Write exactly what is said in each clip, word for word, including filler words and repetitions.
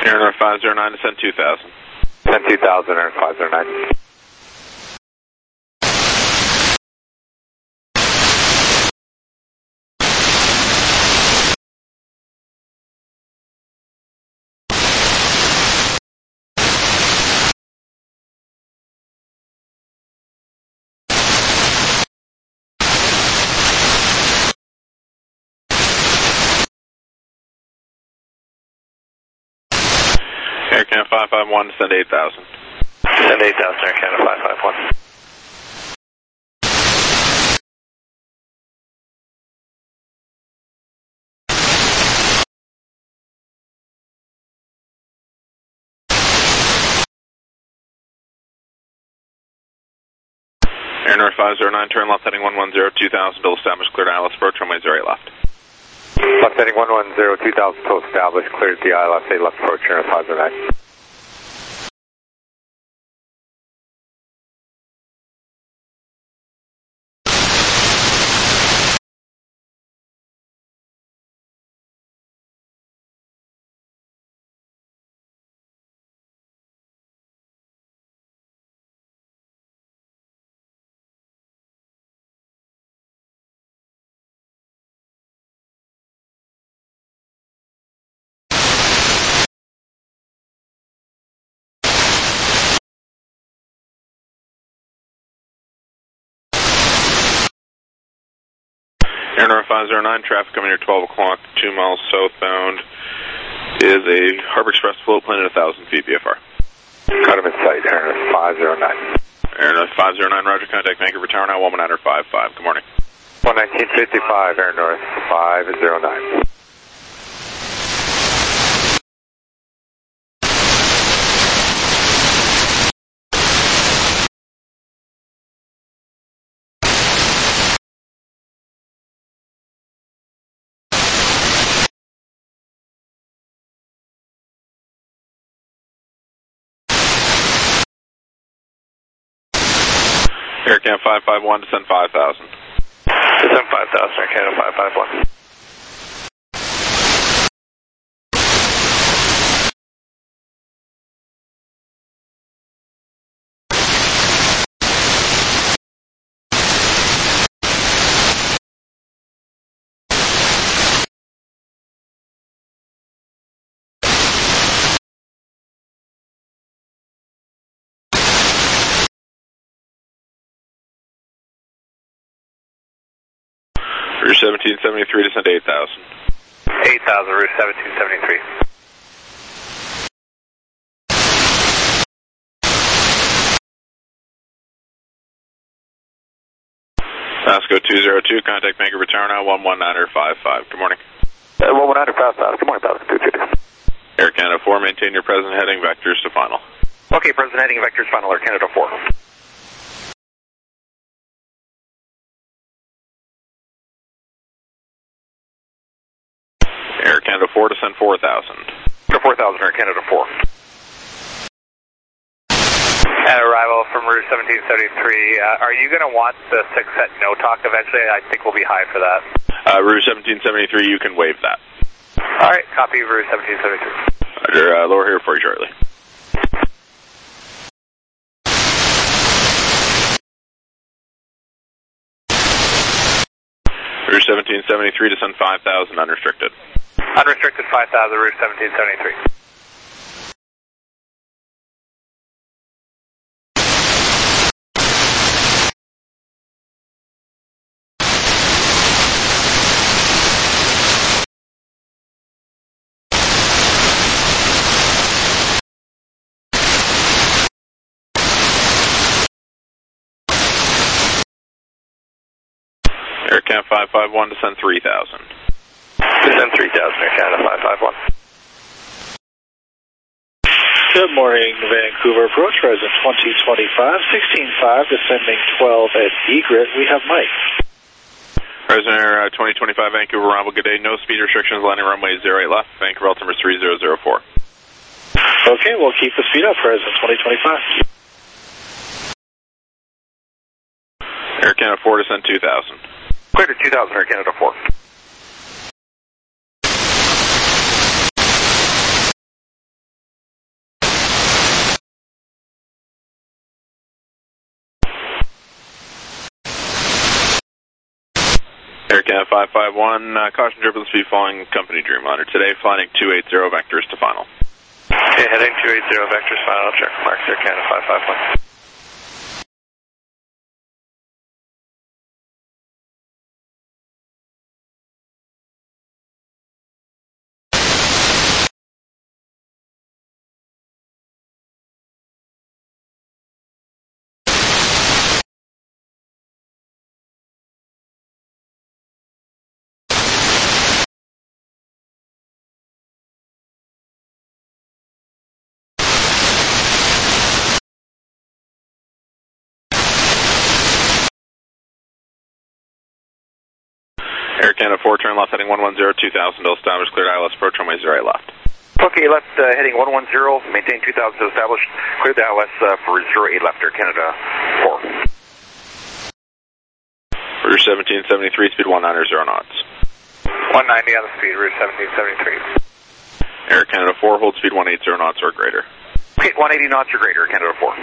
Air North five zero nine, descend two thousand. Descend two thousand, Air North five zero nine. Air Canada five five one, descend eight thousand. Descend eight thousand, Air Canada five five one. Air North five zero nine, turn left heading one one zero, two thousand, bill established, cleared I L S approach, runway zero eight left. Left heading one one zero, two thousand, total established, cleared the I L S eight left approach, Air North five zero nine. Air North five zero nine, traffic coming here twelve o'clock, two miles southbound is a Harbor Express float plane at one thousand feet V F R. Got him in sight, Air North five zero nine. Air North five zero nine, roger, contact Vancouver Tower now, one niner five five, good morning. one nineteen fifty-five, Air North five zero nine. Air Canada five five one, descend five thousand. Descend five thousand, Air Canada five five one. Route seventeen seventy-three, descend eight thousand. eight thousand, Route seventeen seventy-three. Pasco two zero two, contact Vancouver Tower now, one one niner five five, good morning. Uh, one one niner five five, good morning, Pasco two two. Air Canada four, maintain your present heading, vectors to final. Okay, present heading, vectors final, Air Canada four. Air Canada four, descend four thousand. four thousand, Air Canada four. At arrival from Route seventeen seventy-three, uh, are you going to want the six set no talk eventually? I think we'll be high for that. Uh, Route seventeen seventy-three, you can waive that. Alright, copy Route seventeen seventy-three. Roger, uh, lower here for you shortly. Route seventeen seventy-three, descend five thousand, unrestricted. Unrestricted five thousand, Route seventeen seventy-three. Air Canada five five one, descend three thousand. Descend three thousand, Air Canada five five one. Good morning, Vancouver approach, resident twenty twenty-five, sixteen five, descending twelve at Egret. We have Mike. Resident Air uh, twenty twenty-five, Vancouver Rumble, good day. No speed restrictions, landing runway zero eight left. Vancouver altimeter three zero zero four. Okay, we'll keep the speed up, resident twenty twenty-five. Air Canada four, descend two thousand. Clear to two thousand, Air Canada four. Air Canada five five one, uh, caution turbulence speed following company Dreamliner. Today, flying two eighty vectors to final. Okay, heading two eighty vectors final, check marks Air Canada five five one. Air Canada four, turn left heading one one zero, two thousand to establish, cleared I L S approach, runway zero eight left. Okay, left uh, heading one one zero, maintain two thousand to establish, clear the I L S uh, for zero eight left, Air Canada four. Route seventeen seventy-three, speed one ninety knots. one ninety on the speed, Route seventeen seventy-three. Air Canada four, hold speed one eighty knots or greater. Okay, one eighty knots or greater, Air Canada four.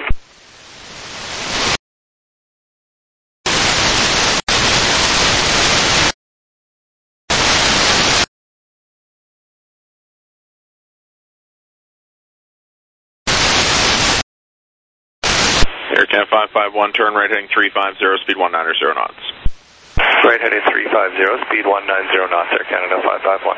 Air Canada five five one, turn right heading three five zero, speed one ninety knots. Right heading three five zero, speed one ninety knots, Air Canada five five one.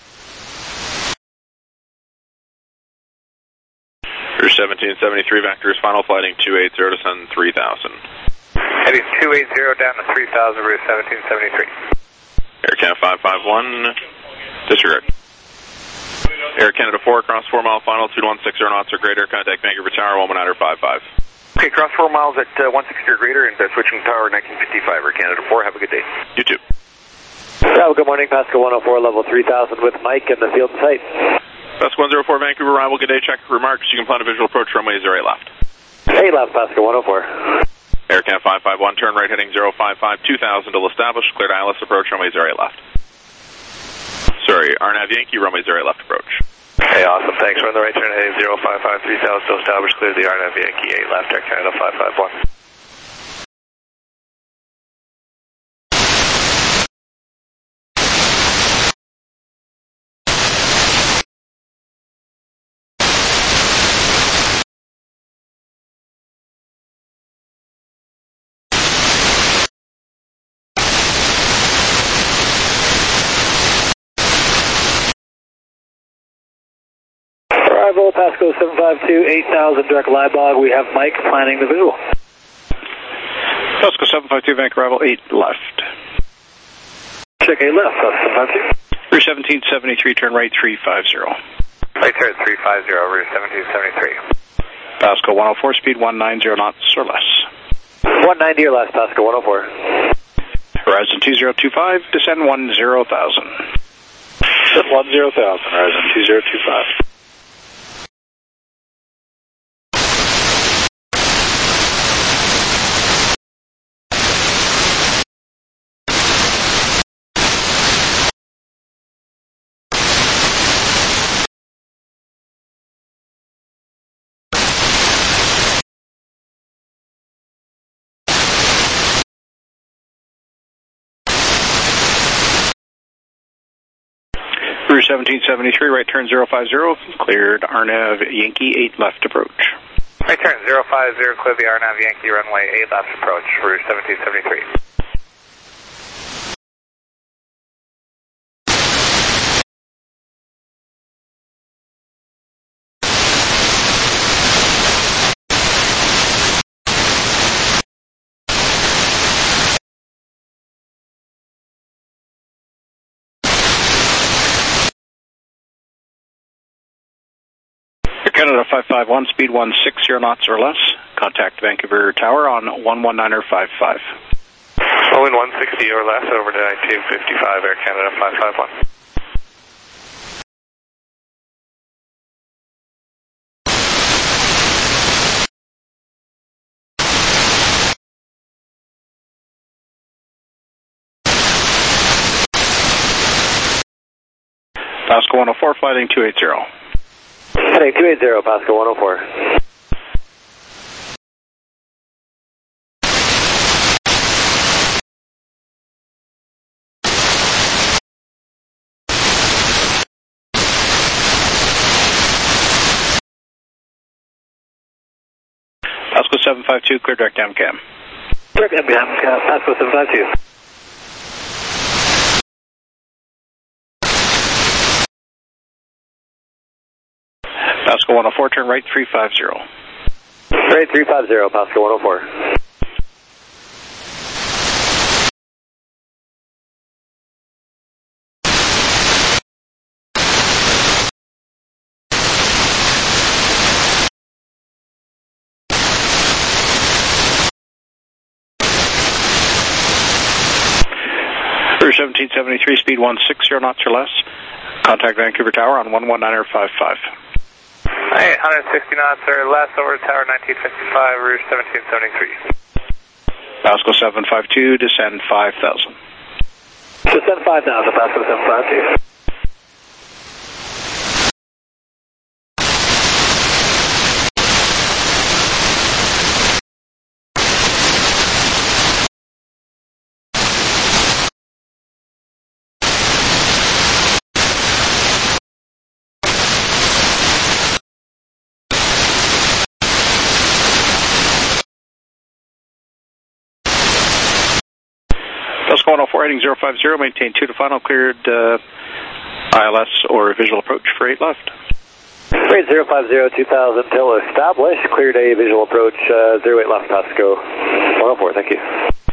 Route seventeen seventy-three, vectors, final flighting two eighty, descend three thousand. Heading two eighty down to three thousand, Route seventeen seventy-three. Air Canada five five one, disregard. Air Canada four, cross four mile final, two one six knots or greater, contact Vancouver Tower, one one niner five five. Okay, cross four miles at uh, one sixty or greater and uh, switching tower nineteen fifty-five, Air Canada four. Have a good day. You too. Well, good morning, Pascal one oh four, level three thousand with Mike in the field site. Pascal one oh four, Vancouver arrival, good day, check remarks. You can plan a visual approach, runway zero eight left. Hey, left, Pascal one oh four. Air Canada five five one, turn right heading zero five five, two thousand to establish, cleared I L S approach, runway zero eight left. Sorry, R N A V Yankee, runway zero eight left approach. Hey, awesome, thanks. We're on the right turn heading zero five five, three thousand to establish, clear the R N A V Yankee eight left, Air Canada five five one. Arrival, Pascal seven five two, eight thousand, direct Liebog. We have Mike planning the visual. Pascal seven five two, Vancouver arrival, eight left. Check eight left, Pascal seven five two. Route seventeen seventy-three, turn right three five zero. Right turn three five zero, Route seventeen seventy-three. Pascal one oh four, speed one ninety knots or less. one ninety or less, Pascal one oh four. Horizon two zero two five, descend one zero thousand. Descend one zero thousand, Horizon two zero two five. Route seventeen seventy-three, right turn zero five zero, cleared R N A V Yankee eight left approach. Right turn zero five zero, clear the R N A V Yankee runway eight left approach, Route seventeen seventy-three. Canada five five one, speed one sixty knots or less. Contact Vancouver Tower on one one niner five five. Rolling one sixty or less over to nineteen fifty-five, Air Canada five five one. Pascal one oh four, flighting two eighty. Heading two eighty, Pascal one oh four. Pasco seven five two, clear direct M CAM. Direct M CAM, Pasco seven five two. Pasco one oh four, turn right three five zero. Right three five zero, Pasco one oh four. Rouge seventeen seventy-three, speed one sixty knots or less. Contact Vancouver Tower on one one nine five five. Hey, one sixty knots or less over Tower nineteen fifty-five, Rouge seventeen seventy-three. Pasco seven five two, descend five thousand. Descend five thousand, Pasco seven five two. Pasco one oh four, heading zero five zero, maintain two to final, cleared uh, I L S or visual approach for eight left. Right zero five zero, two thousand till established, cleared a visual approach, uh, zero eight left, Pasco one oh four, thank you.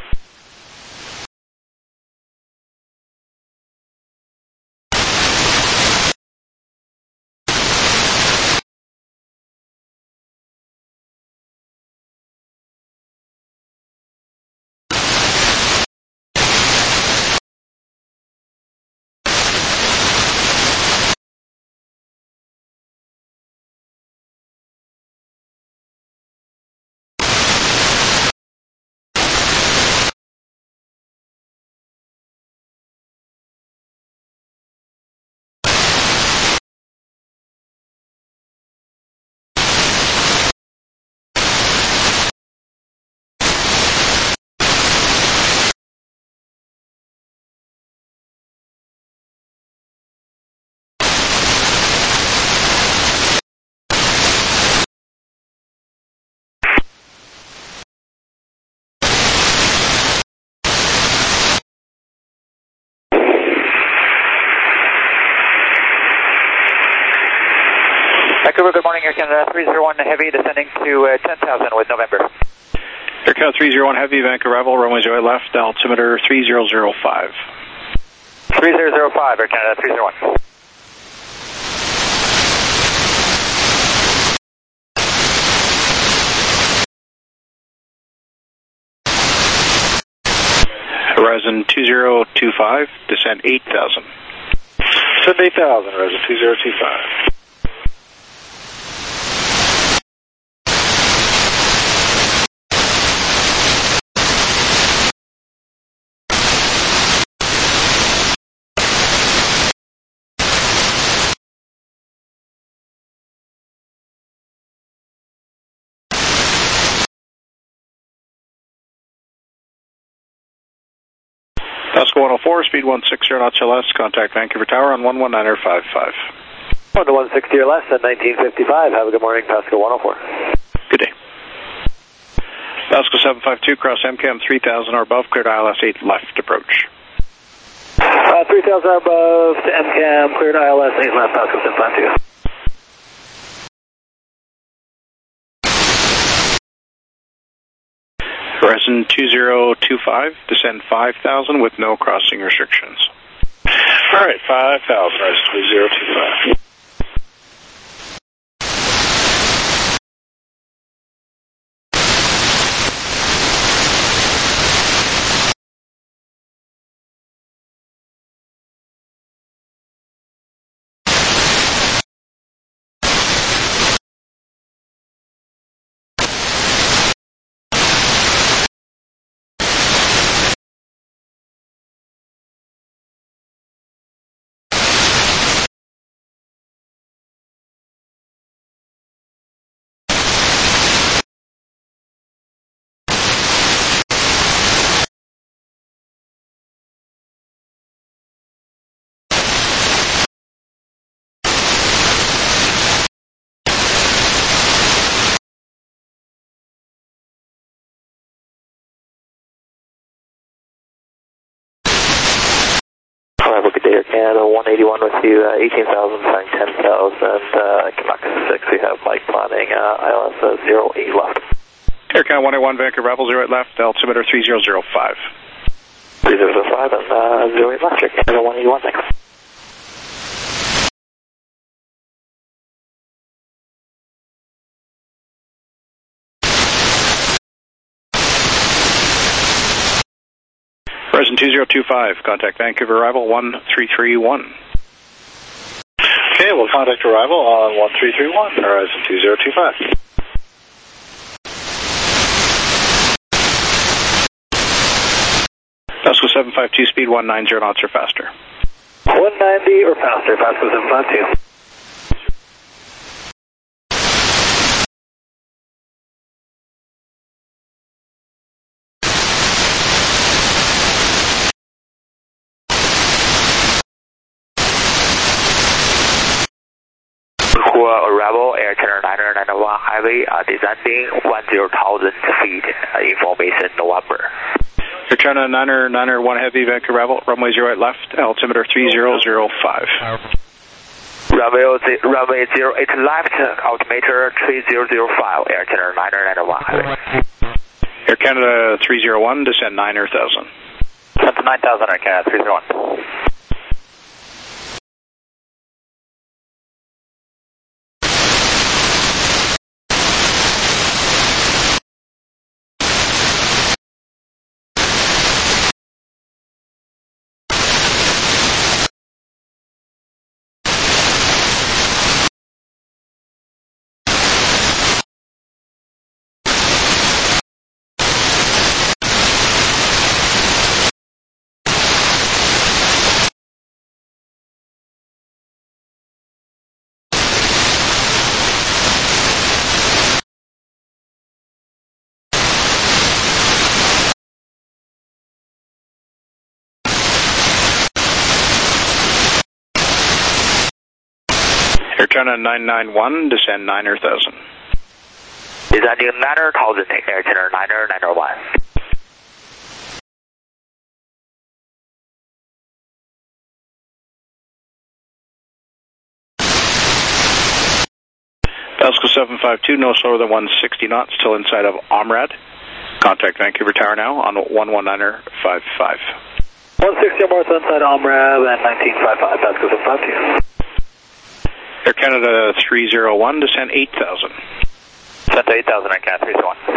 Vancouver, good morning, Air Canada three zero one Heavy, descending to uh, ten thousand with November. Air Canada three zero one Heavy, Vancouver arrival, runway zero left, altimeter three zero zero five. three zero zero five, Air Canada three zero one. Horizon two zero two five, descend eight thousand. Descend eight thousand, Horizon two zero two five. Pasco one oh four, speed one sixty knots or less, contact Vancouver Tower on one one nine five five. one to one sixty or less at nineteen fifty-five. Have a good morning, Pasco one oh four. Good day. Pasco seven five two, cross M CAM three thousand or above, cleared I L S eight left approach. Uh, three thousand or above to M CAM, cleared I L S eight left, Pasco seven five two. Horizon two zero two five, descend five thousand with no crossing restrictions. All right, five thousand, Horizon two zero two five. Canada one eighty-one with you, uh, eighteen thousand, sign ten thousand, uh, Quebec six, we have Mike planning, uh, I L S uh, zero eight left. Air Canada one eighty-one, Vancouver Rebel, zero eight left, altimeter three zero zero five. three zero zero five and uh, zero eight left, Air Canada one eighty-one, thanks. Horizon two zero two five, contact Vancouver arrival one three three one. Okay, we'll contact arrival on one three three one, Horizon two zero two five. Pasco seven five two, speed one ninety knots or faster. one ninety or faster, Pasco seven five two. Arrival, Air Channel niner ninety-one Highway, uh, descending one zero thousand feet, uh, information November. Air Channel niner niner one Heavy, Vancouver arrival, runway zero eight left, altimeter three zero zero five. Runway, runway zero eight left, altimeter three zero zero five, Air Channel niner ninety-one Highway. Air Canada three zero one, descend nine thousand. Descend to nine thousand, Air Canada three zero one. Air China nine nine one, descend nine thousand. Descending nine thousand, Air China nine nine one. Pasco seven five two, no slower than one sixty knots, still inside of Omrad. Contact Vancouver Tower now on one one nine five five. one sixty north inside Omrad and nineteen fifty-five, Pasco seven five two. Air Canada three zero one, descend eight thousand. Descend to eight thousand, Air Canada three zero one.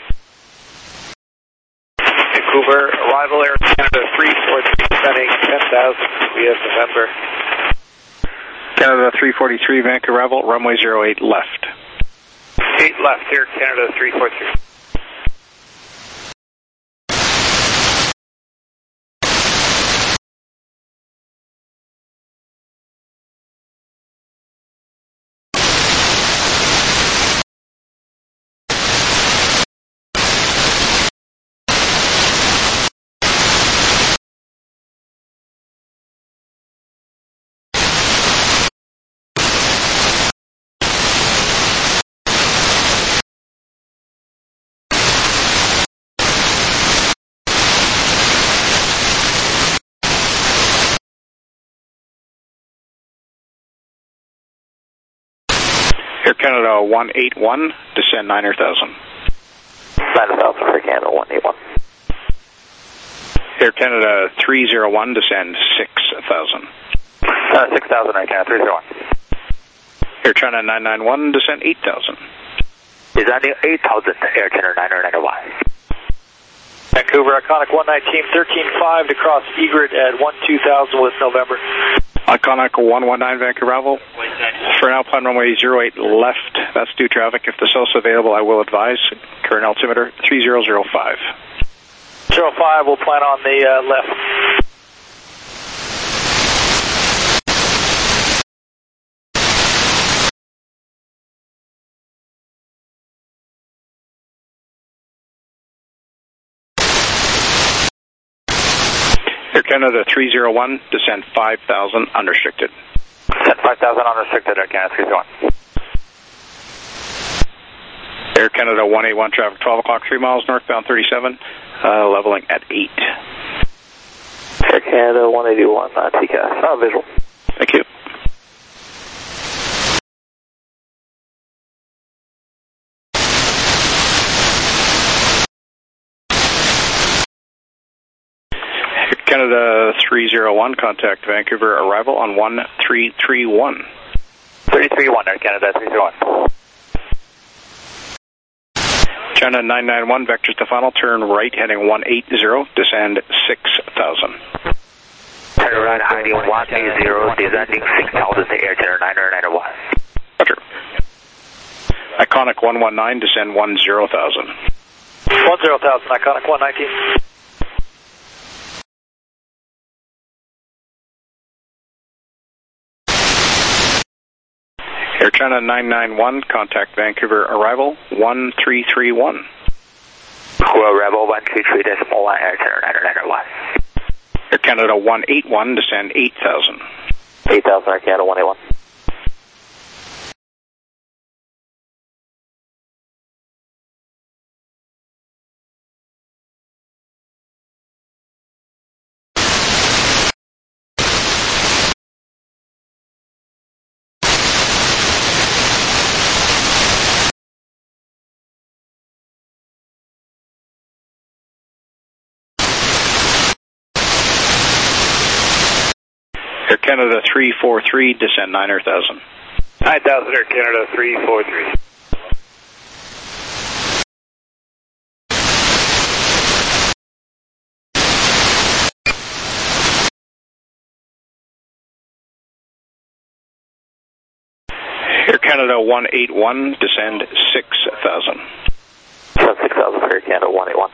Vancouver, arrival Air Canada three four three, descending ten thousand, we have November. Canada three forty-three, Vancouver arrival, runway zero eight left. eight left, Air Canada three four three. Air Canada one eight one, descend nine thousand. nine thousand for Canada one eight one. Air Canada three zero one, descend six thousand. Uh, six thousand, Air Canada three zero one. Air China nine nine one, descend eight thousand. Descending eight thousand, Air China nine nine one. Vancouver, Iconic one nineteen, thirteen five to cross Egret at one two thousand with November. Iconic one one nine, Vancouver arrival. For now, plan runway zero eight left. That's due traffic. If the cell's available, I will advise. Current altimeter three zero zero five. zero five, we'll plan on the uh, left. Air Canada three zero one, descend five thousand, unrestricted. Descend five thousand, unrestricted, Air Canada three zero one. Air Canada one eight one, traffic twelve o'clock, three miles northbound thirty-seven, uh, leveling at eight. Air Canada one eighty-one, uh, T C A S. Uh, visual. Thank you. Canada three zero one, contact Vancouver, arrival on one three three one. three three one, Air Canada three zero one. China nine nine one, vectors to final, turn right heading one eighty, descend six thousand. Turn right heading one eighty, descending six thousand to Air Channel nine nine one. Roger. Iconic one one nine, descend one zero thousand. one zero thousand, Iconic one nineteen. Air China nine nine one, contact Vancouver, arrival one three three one. Well, Rebel one three three decimal one, Air Channel nine nine one. Air Canada one eight one, descend eight thousand. eight thousand, Air Canada one eighty-one. Air Canada three four three, descend nine thousand. nine thousand, Air Canada three four three. Air Canada one eight one, descend six thousand. six thousand for Air Canada one eighty-one.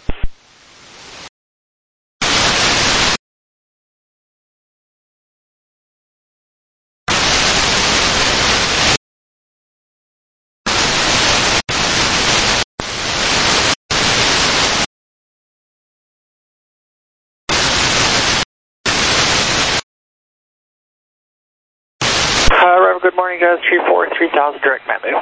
Uh, good morning, guys. three four, three thousand, direct Mando.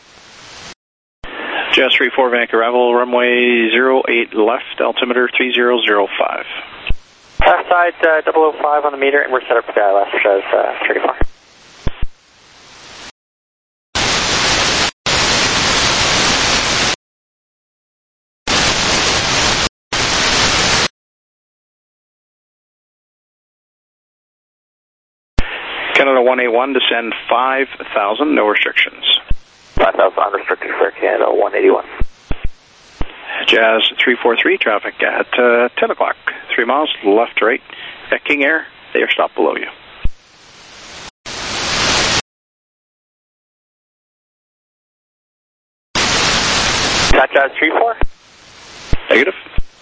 Jazz three four, Vancouver, arrival, runway zero eight left, altimeter three zero zero five. Left side, uh, double oh five on the meter, and we're set up for that left, Jazz uh, thirty-four. Canada one eight one, descend five thousand, no restrictions. five thousand unrestricted for Air Canada one eighty-one. Jazz three four three, traffic at uh, ten o'clock. Three miles, left to right. At King Air, they are stopped below you. That Jazz three four? Negative.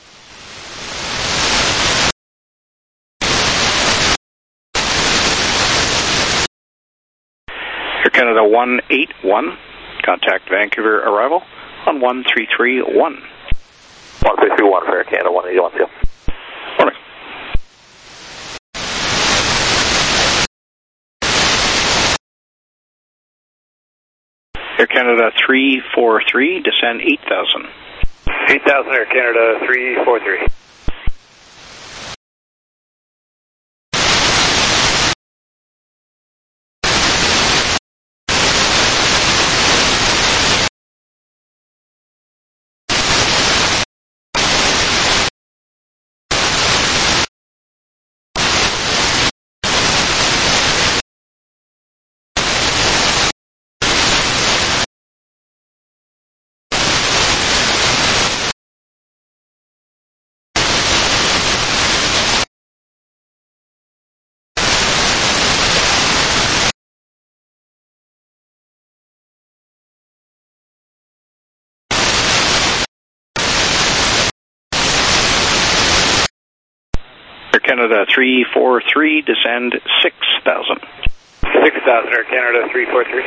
Air Canada one eight one, contact Vancouver, arrival on one three three one. one three three one for Air Canada one eighty-one, too. Morning. Air Canada three four three, descend eight thousand. eight thousand, Air Canada three four three. Air Canada three four three, descend six thousand. six thousand, Air Canada three four three.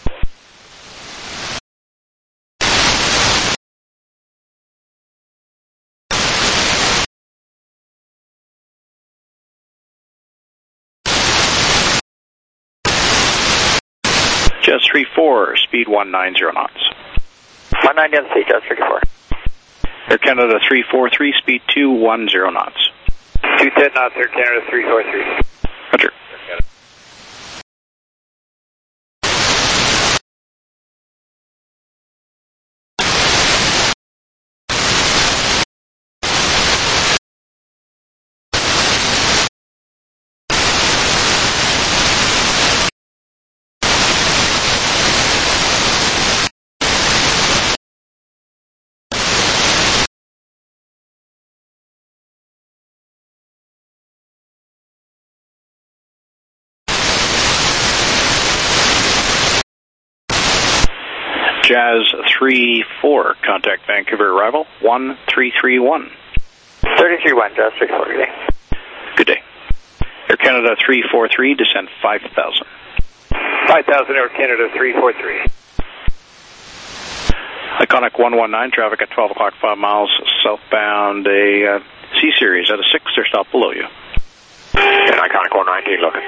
Jazz three four, speed one nine zero knots. one ninety on the seat, Jazz thirty-four. Air Canada three four three, speed two one zero knots. two ten knots, Air Canada three four three. Roger. Jazz three four, contact Vancouver arrival, one three three one. thirty-three one, Jazz three four, good day. Good day. Air Canada three four three, descend five thousand. five thousand, Air Canada three four three. Iconic one one nine, traffic at twelve o'clock, five miles southbound, a uh, C-Series at a six, they're stopped below you. And Iconic one nineteen looking.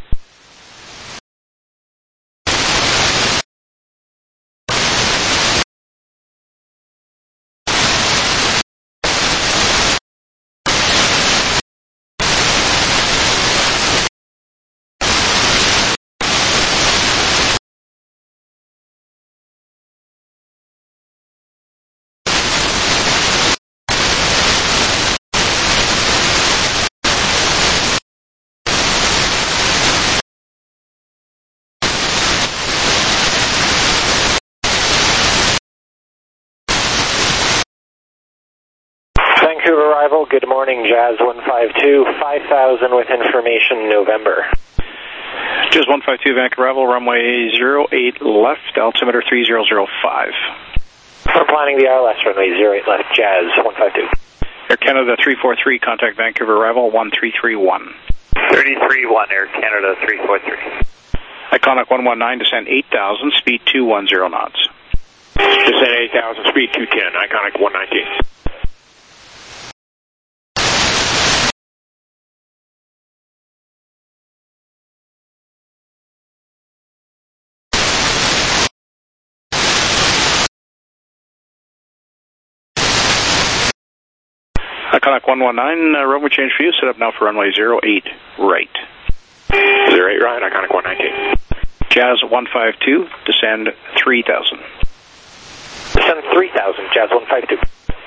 Vancouver arrival, good morning, Jazz one five two, five thousand with information November. Jazz one five two, Vancouver arrival, runway zero eight left, altimeter three zero zero five. We're planning the R L S runway zero eight left, Jazz one five two. Air Canada three four three, contact Vancouver arrival, one three three one. thirty-three one, Air Canada three four three. Iconic one one nine, descend eight thousand, speed two one zero knots. Descend eight thousand, speed two ten, Iconic one nineteen. Iconic one one nine, uh, runway change for you, set up now for runway zero eight right. zero eight right, Iconic one nineteen. Jazz one five two, descend three thousand. Descend three thousand, Jazz one five two.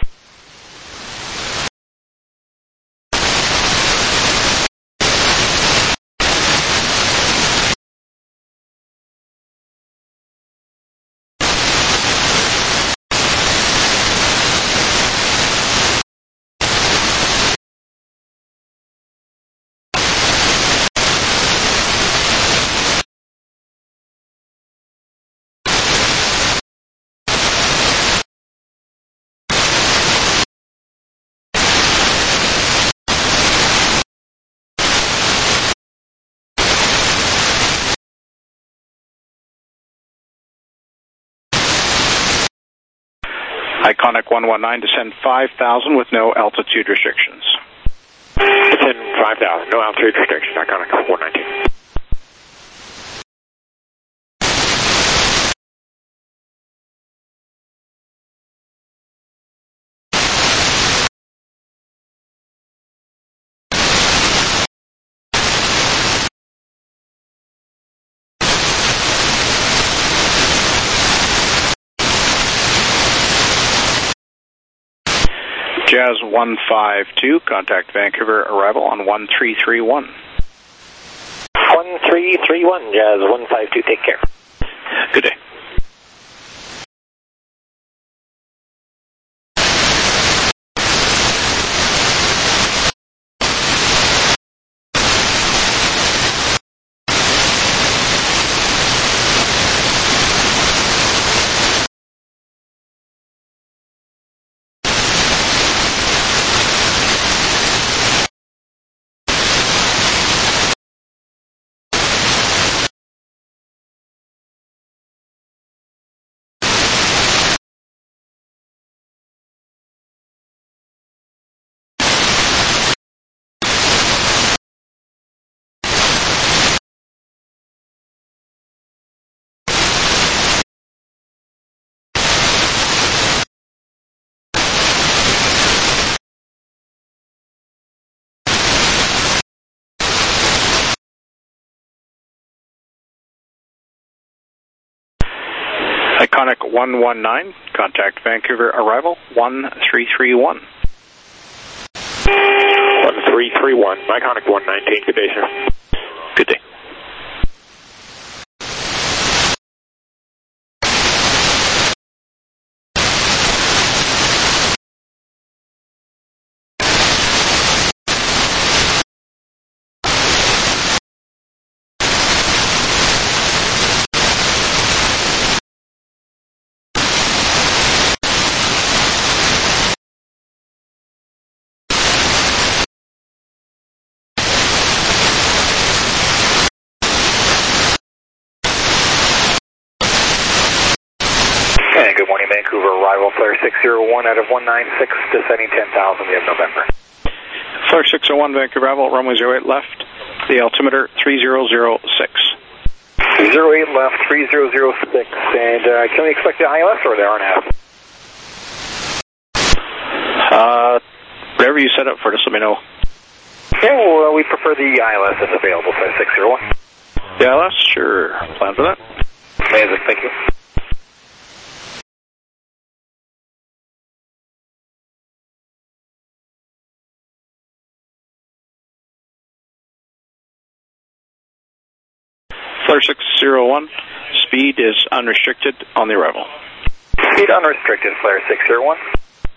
Iconic one one nine, descend five thousand with no altitude restrictions. Descend five thousand, no altitude restrictions, Iconic one nineteen. Jazz one five two, contact Vancouver arrival on one three three one. one three three one, Jazz one five two, take care. Good day. Iconic one one nine, contact Vancouver arrival one three three one. one three three one, Iconic one nineteen, good day, sir. Good day. Good morning, Vancouver arrival, Flare six zero one out of one nine six, descending ten thousand, we have November. Flare six oh one, Vancouver arrival, runway zero eight left, the altimeter three zero zero six. zero eight left, three zero zero six, and uh, can we expect the I L S or the R and F? Uh, whatever you set up for, just let me know. Okay, well, uh, we prefer the I L S if available, Flare six zero one. The I L S? Sure, plan for that. Amazing, thank you. Flare six zero one, speed is unrestricted on the arrival. Speed unrestricted, Flare six zero one.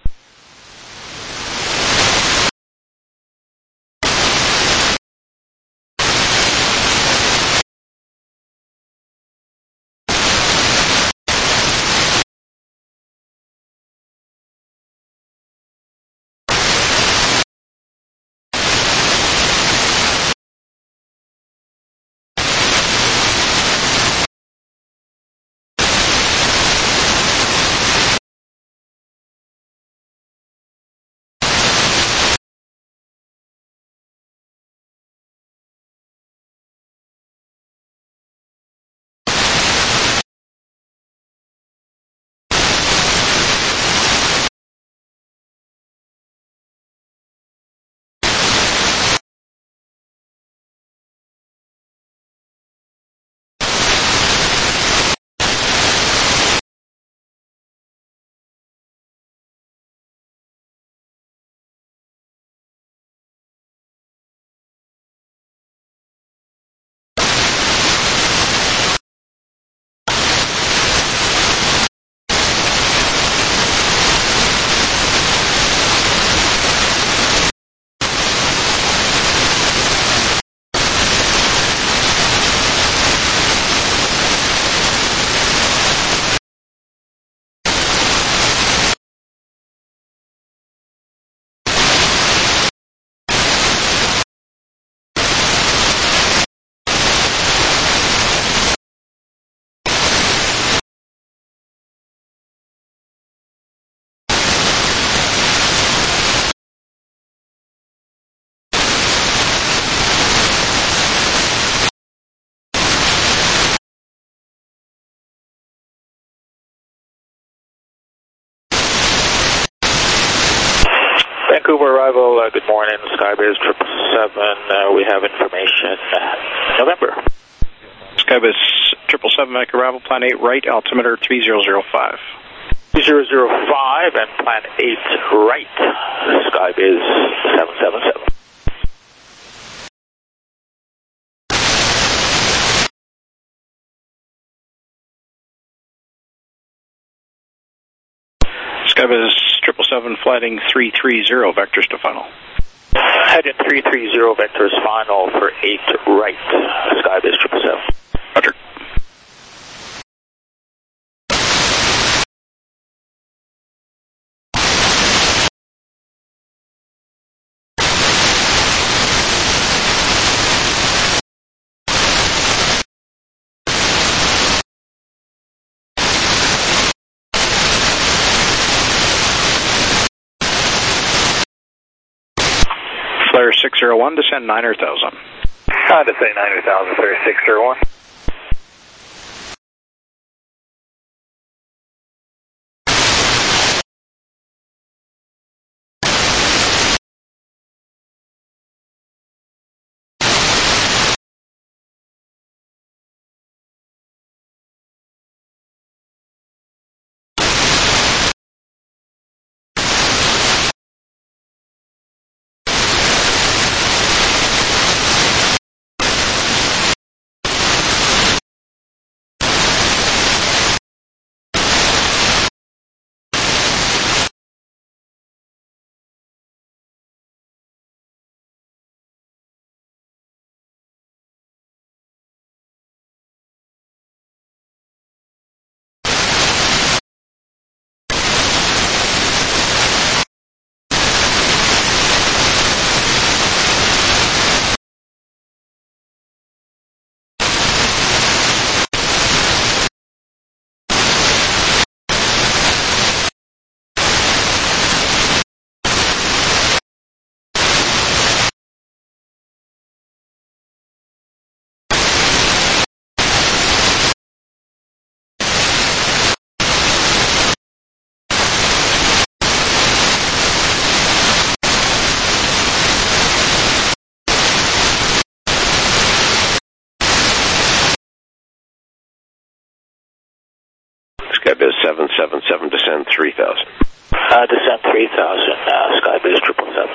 Vancouver arrival, uh, good morning, Skybiz triple seven, uh, we have information, uh, November. Skybiz triple seven, Vancouver arrival, plan eight right, altimeter three zero zero five. three zero zero five and plan eight right, Skybiz seven seven seven. Skybiz triple seven, flighting three three zero, vectors to final. Heading three three zero, vectors final for eight right, Skybiz triple seven. Roger. Flare six zero one, descend niner thousand. Uh, descend niner thousand, Flare six zero one. seven seven seven, descend three thousand. Uh, descend three thousand, uh, Skybiz triple seven.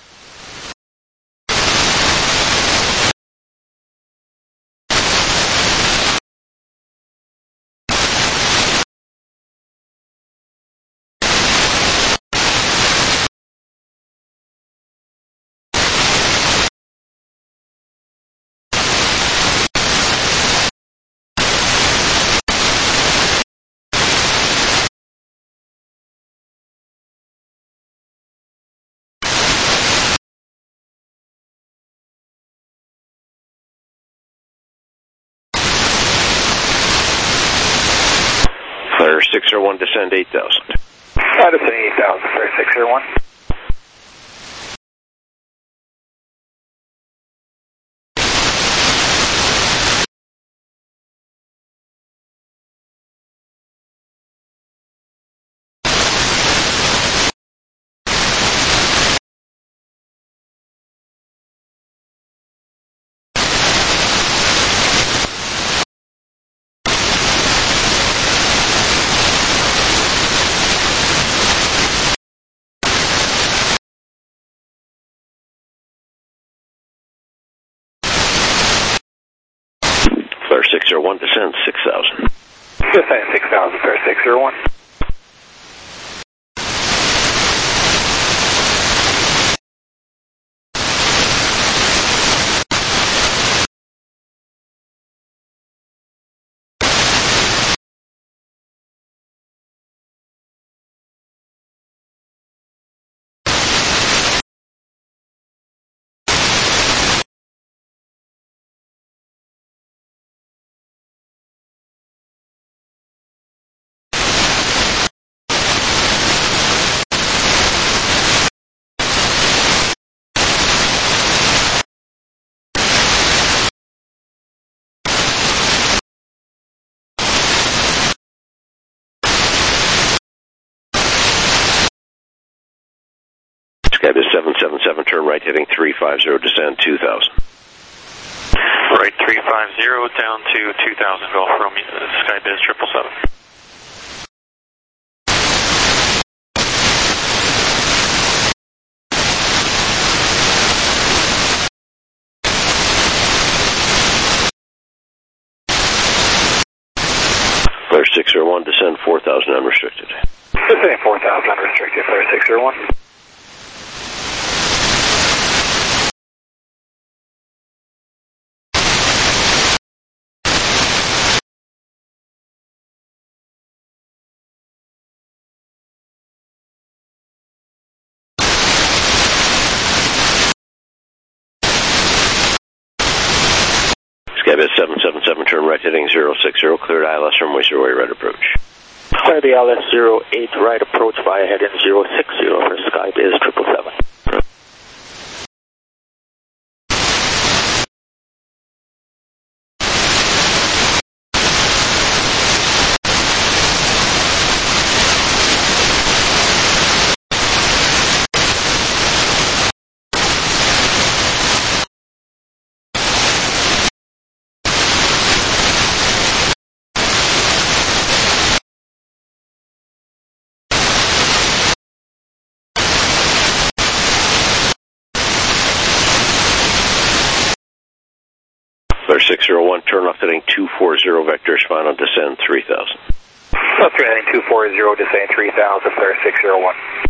Flare six zero one, descend eight thousand. Uh, descend eight thousand, Flare six zero one. Flare six zero one, descend six thousand. Descend six thousand, Flare six zero one. Skybiz seven seven seven, turn right heading three five zero, descend two thousand. Right three five zero, down to two thousand, Golf Romeo, Skybiz triple seven. Flare six zero one, descend four thousand unrestricted. Descend four thousand, unrestricted, Flare six zero one. Skybiz seven seven seven, turn right heading zero six zero, cleared I L S runway zero eight right approach. Clear the L S zero eight right approach via heading zero six zero for Skybiz triple seven. Flare six zero one, turn left heading two four zero, vectors final, descend three thousand. Left heading two four zero, descend three thousand, Flare six zero one.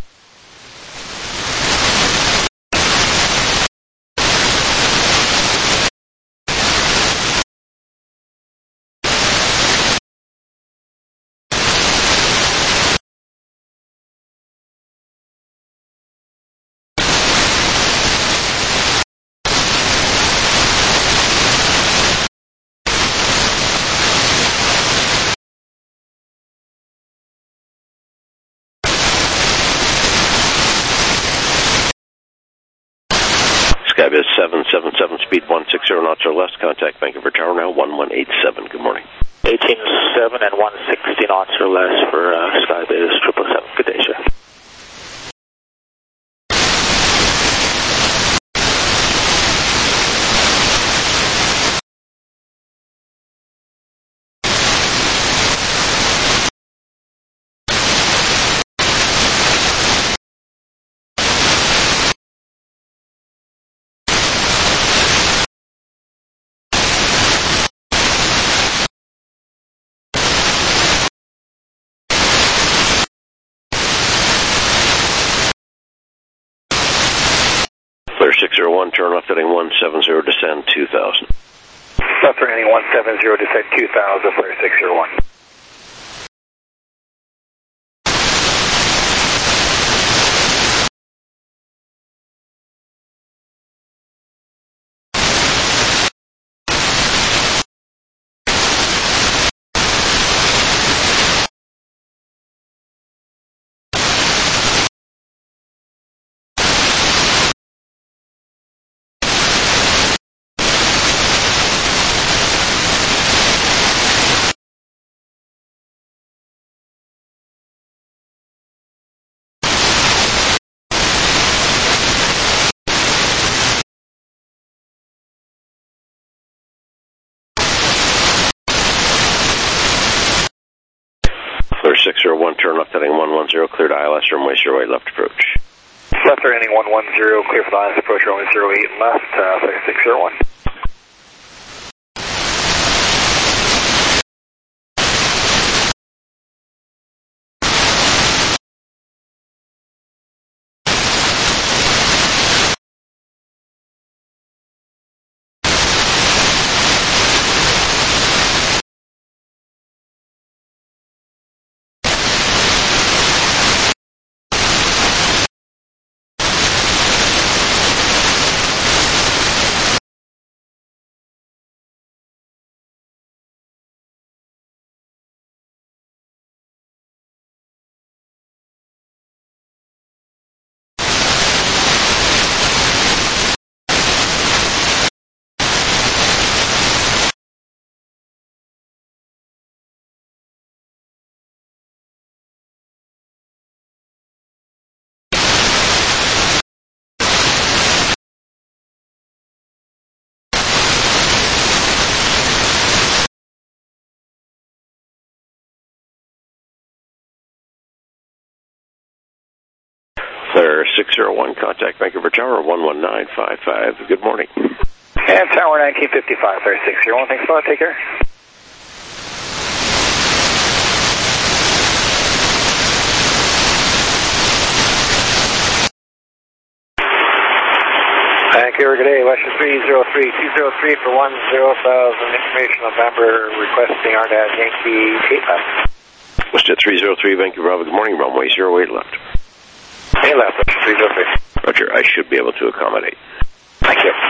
Skybiz seven seven seven, speed one six zero knots or less, contact Vancouver Tower now, one one eight seven, good morning. eighteen seven and one sixty knots or less for uh, Skybiz triple seven, good day, sir. six zero one, turn left heading one seven zero, descend two thousand. Left heading one seven zero, descend two thousand, flare six zero one. six zero one, turn left heading one one zero, cleared I L S runway zero eight left approach. Left heading one one zero, clear for the I L S approach runway zero eight left, uh, flare six zero one. Flare six zero one, contact Vancouver Tower one one nine five five. Good morning. And Tower nineteen fifty-five, flare six zero one, thanks a lot, take care. Vancouver, good day, Western three zero three, two zero three for one zero thousand, information November requesting R D A S Yankee eight left. Western three zero three, Vancouver, good morning, runway zero eight left. eight left, Western three zero three. Roger, I should be able to accommodate. Thank you.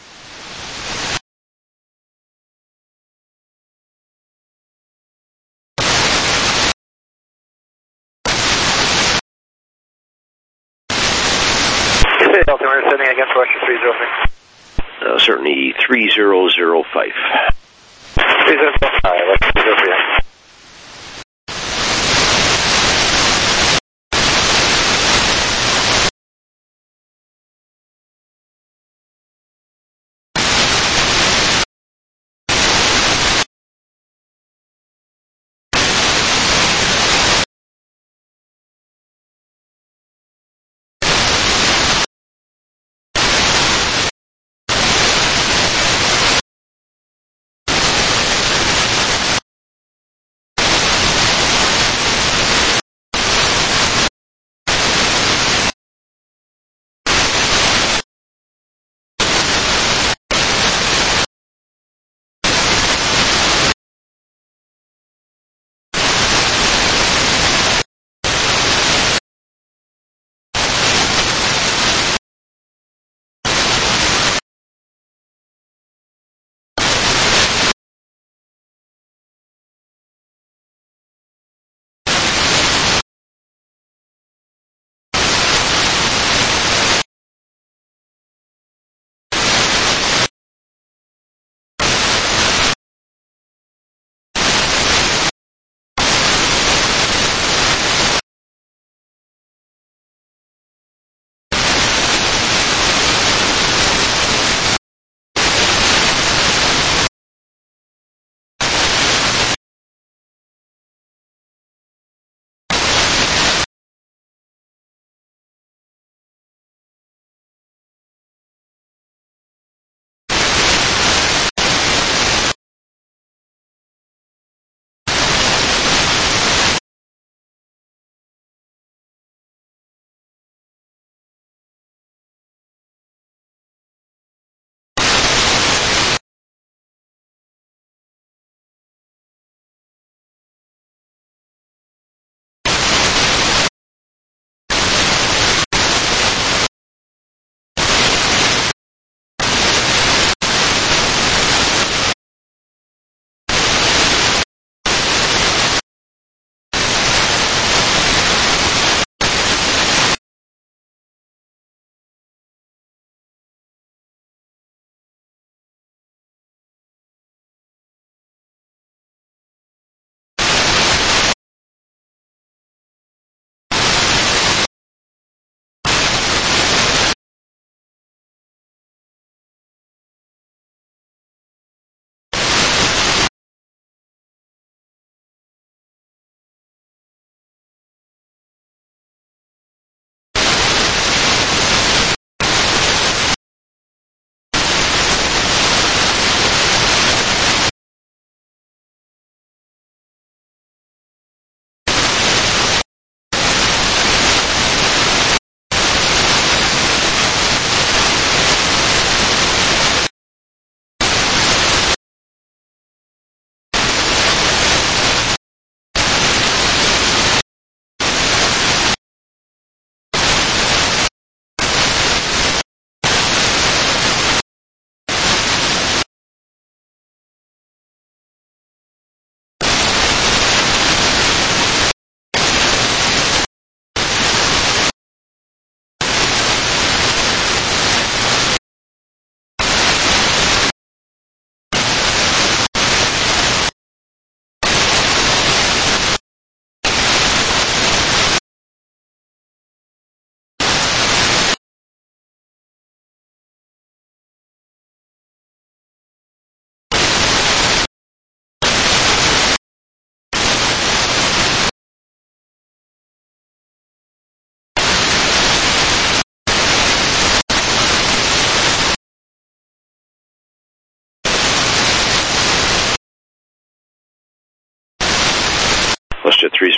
Altimeter sending against Western three zero three. Uh, certainly three zero zero five. three zero zero five, Western three zero three.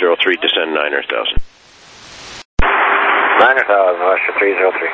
zero three, descend niner thousand. niner thousand, Russia three zero three.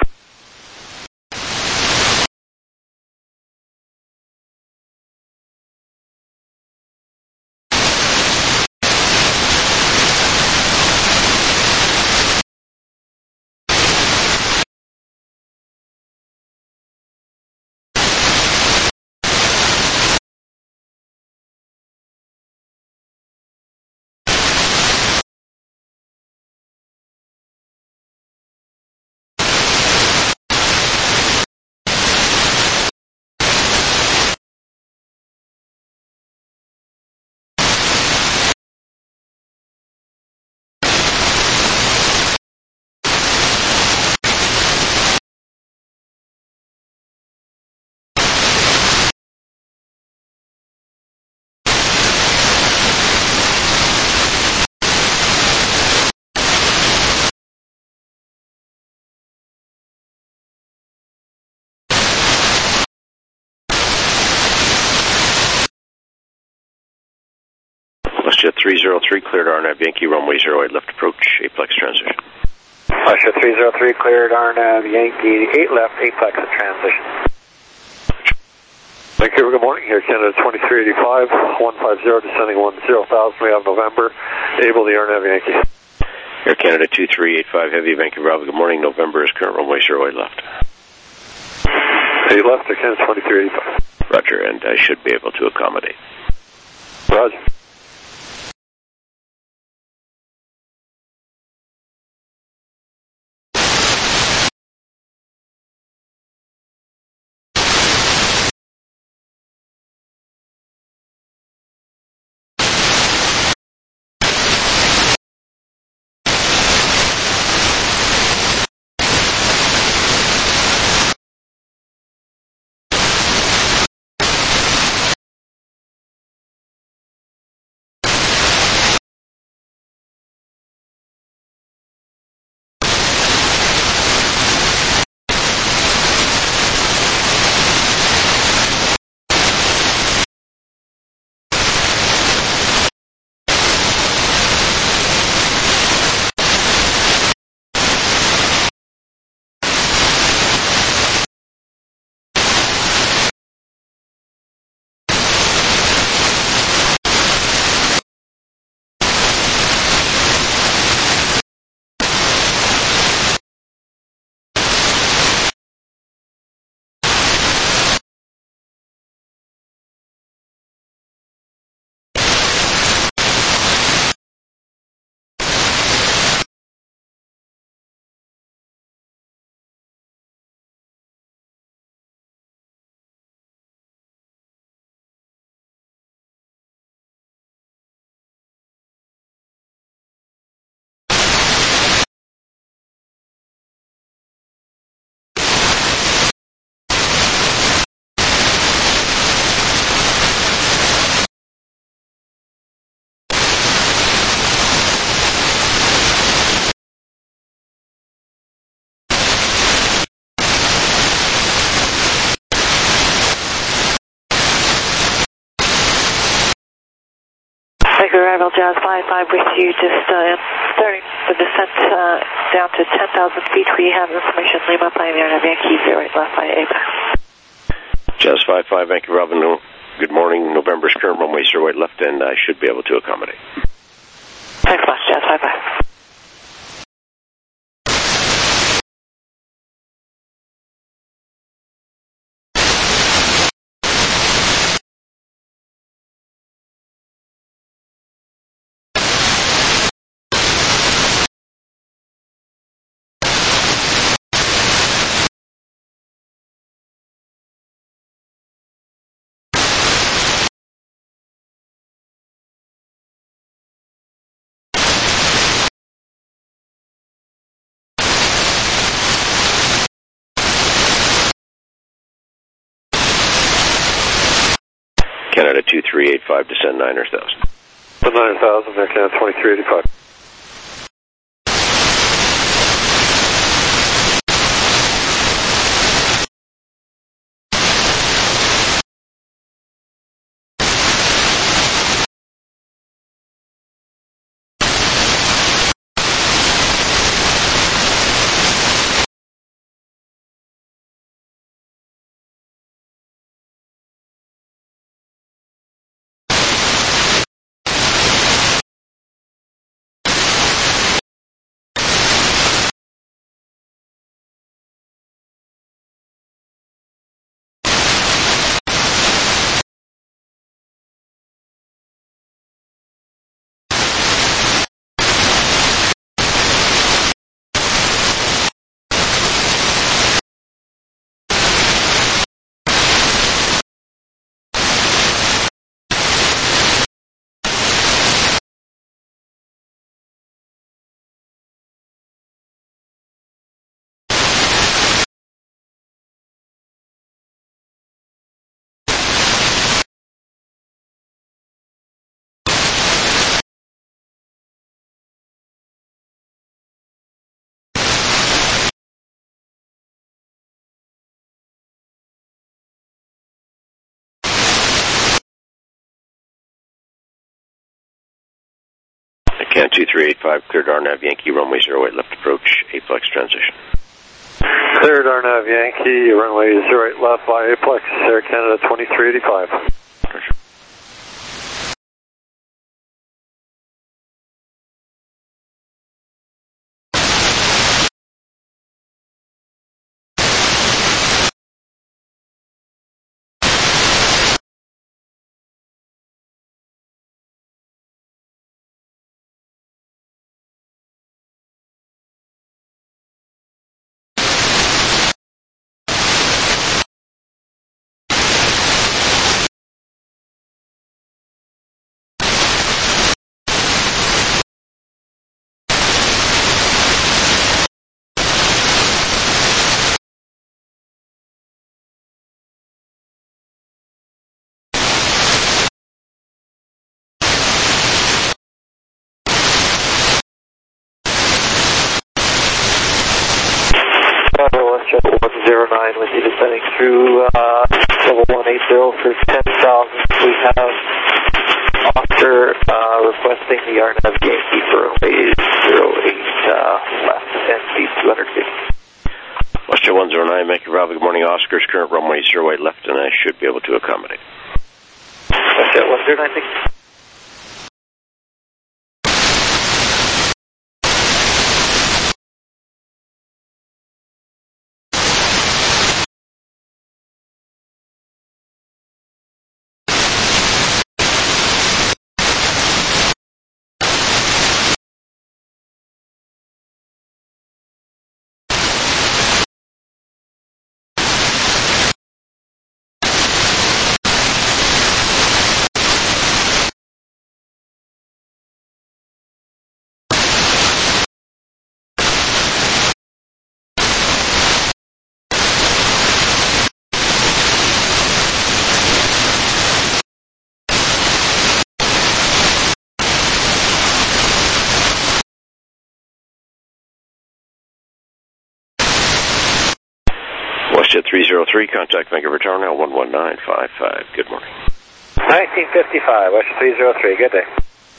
WestJet three zero three, cleared R N A V Yankee, runway zero eight left approach, Aplex transition. Russia three zero three, cleared R N A V Yankee, eight left, Aplex transition. Vancouver, good morning. Here, Canada twenty-three eighty-five, one five zero, descending one zero thousand. We have November. Able the R N A V Yankee. Air Canada two three eight five, heavy, Vancouver, Bravo, good morning. November is current runway zero eight left. eight left, Air Canada twenty-three eighty-five. Roger, and I should be able to accommodate. Roger. Arrival Jazz five five with you, just uh, starting the descent uh, down to ten thousand feet. We have information Lima Pioneer and Yankee zero eight left by Apex. Jazz five five, Vancouver, Bravo, good morning. November's current runway zero eight left, and I should be able to accommodate. Thanks much, Jazz five five. Canada two three eight five, descend niner thousand. The nine thousand, Air Canada twenty-three eighty-five. Can two three eight five, cleared R N A V Yankee, runway zero eight left approach, Aplex transition. Cleared R N A V Yankee, runway zero eight left by Aplex, Air Canada twenty-three eighty-five. one zero nine with you descending through uh, level one eighty for ten thousand. We have Oscar uh, requesting the R N A V Yankee for runway zero eight uh, left and speed two hundred feet. Westjet one zero nine, Yankee Bravo, good morning. Oscar's current runway zero eight left, and I should be able to accommodate. Westjet one zero nine, thank you. Westjet three zero three, contact Vancouver Tower now, one one nine five five. Good morning. nineteen fifty-five, Westjet three zero three, good day.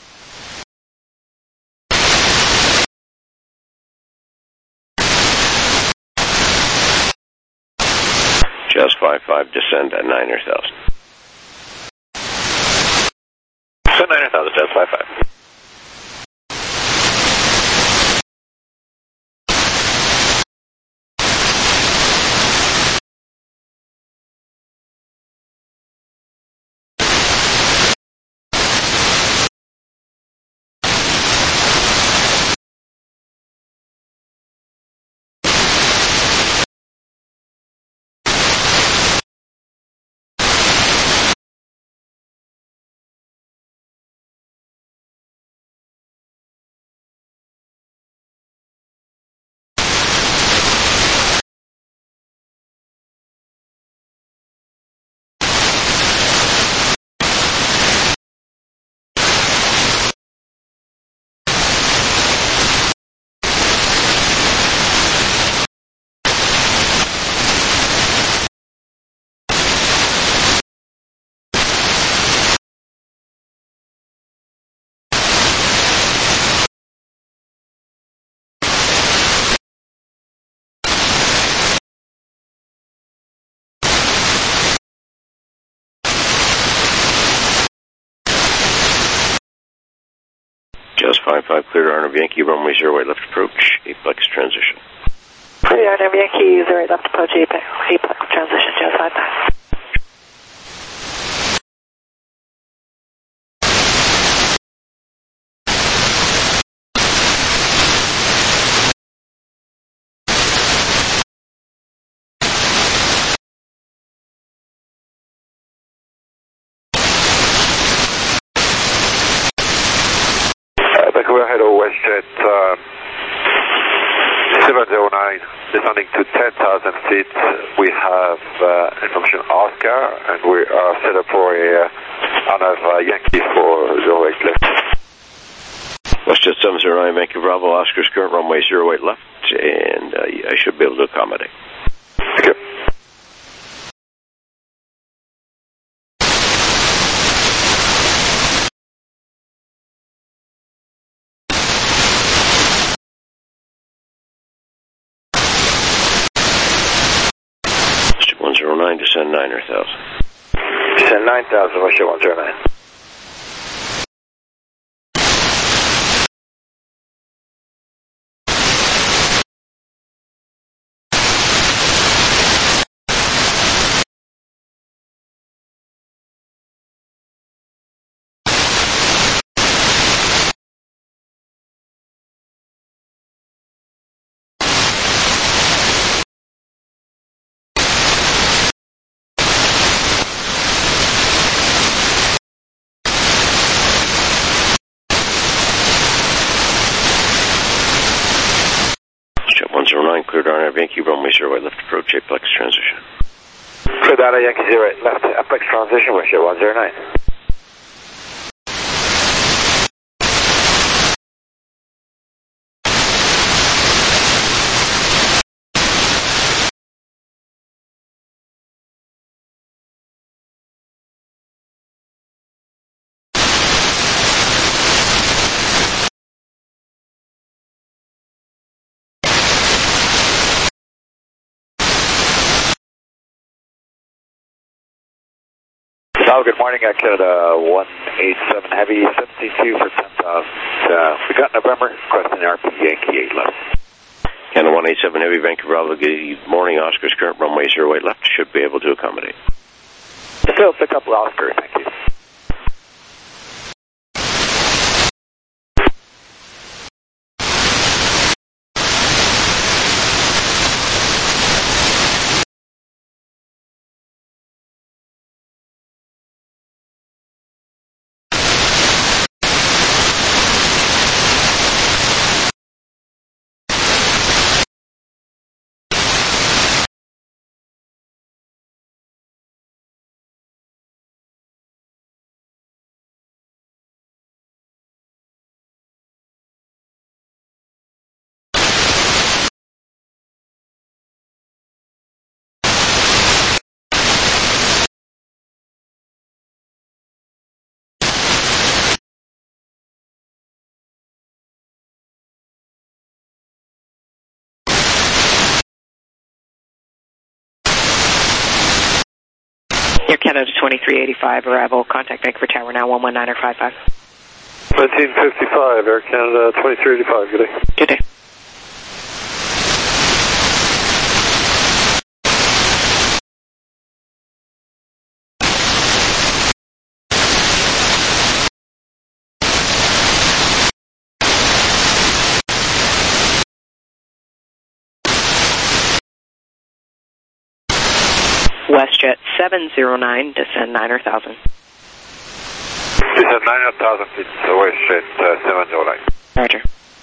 Jazz five five, descend at niner thousand. Descend niner thousand, Jazz five five. Jazz five five, cleared R N A V Yankee, runway zero eight left approach, Aplex transition. Clear R N A V Yankee, zero eight left approach, Aplex, Aplex transition, Jazz five five. Vancouver Hello, Westjet uh, seven zero nine, descending to ten thousand feet. We have uh, information Oscar, and we are set up for a uh, R N A V Yankee for zero eight left. Westjet seven zero nine, Yankee Bravo, Oscar's current runway zero eight left, and uh, I should be able to accommodate. Thank you. zero nine, descend nine thousand. Descend nine thousand, Westjet one zero nine. one zero nine, cleared on Yankee runway zero eight left approach, Aplex transition. Cleared out Yankee zero eight left, Aplex transition, Westjet one zero nine. Sal, good morning, uh, Canada one eight seven Heavy, seventy-two for ten thousand. Uh, we got November, requesting R P Yankee eight left. Canada one eight seven Heavy, Vancouver Bravo, good morning, Oscar's current runway zero eight left, should be able to accommodate. Still pick up Oscar, thank you. Air Canada twenty-three eighty-five, arrival, contact Vancouver Tower now, one one nine or five five. nineteen fifty-five, Air Canada twenty-three eighty-five, good day. Good day. WestJet seven zero nine, descend nine thousand. Descend nine thousand feet, so WestJet uh, seven zero nine. Roger.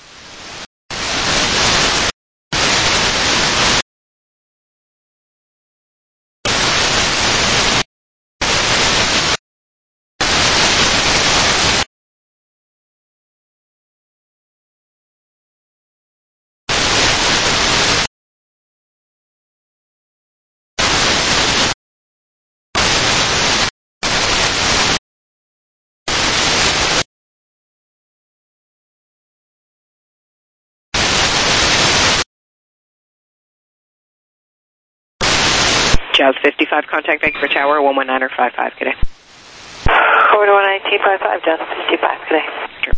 Jazz fifty-five, contact Vancouver Tower, one one nine or five five, good day. Corridor one nineteen fifty-five, Jazz fifty-five, good day. Sure.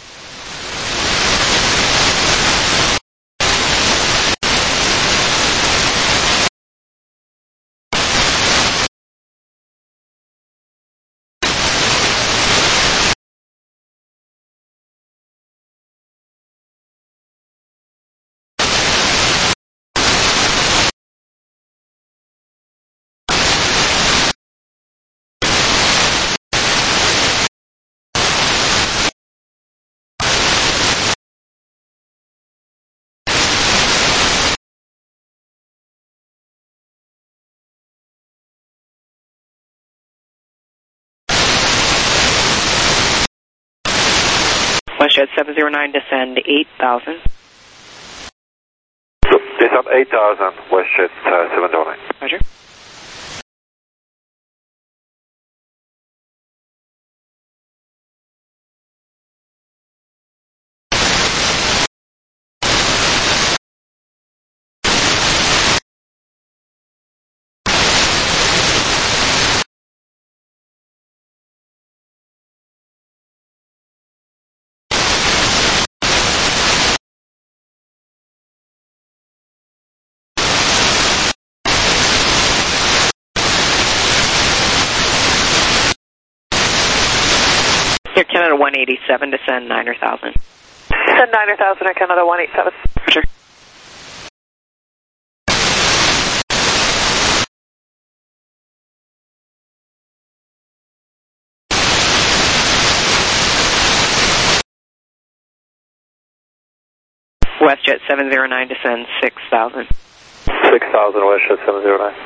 WestJet seven zero nine, descend eight thousand. Descend eight thousand, WestJet uh, seven zero nine. Roger. Air Canada one eighty-seven, descend niner thousand. Descend niner thousand, Air Canada one eighty-seven. Roger. WestJet seven zero nine, descend six thousand. six thousand, WestJet seven zero nine.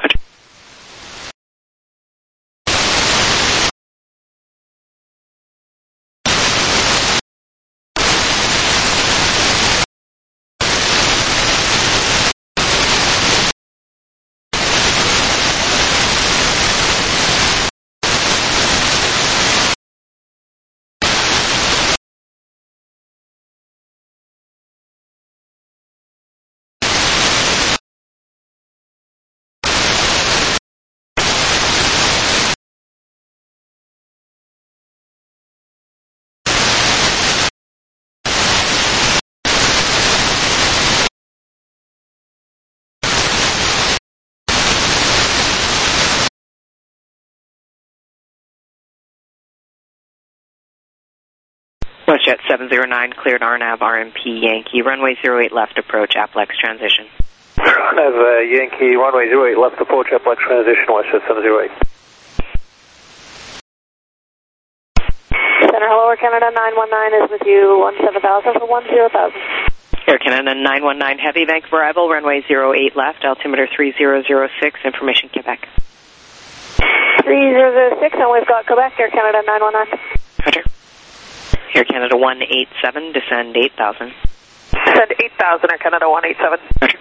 WestJet seven zero nine, cleared R NAV R M P Yankee, runway zero eight left, approach Aplex transition. R NAV uh, Yankee, runway zero eight left, approach Aplex transition, WestJet seven zero eight. Center, hello, Air Canada nine one nine is with you, one seven thousand for one zero thousand. Air Canada nine one nine Heavy, Vancouver arrival, runway zero eight left, altimeter three zero zero six, information Quebec. three zero zero six, and we've got Quebec, Air Canada nine one nine. Roger. Air Canada one eighty-seven, descend eight thousand. Descend eight thousand, Air Canada one eighty-seven. Roger.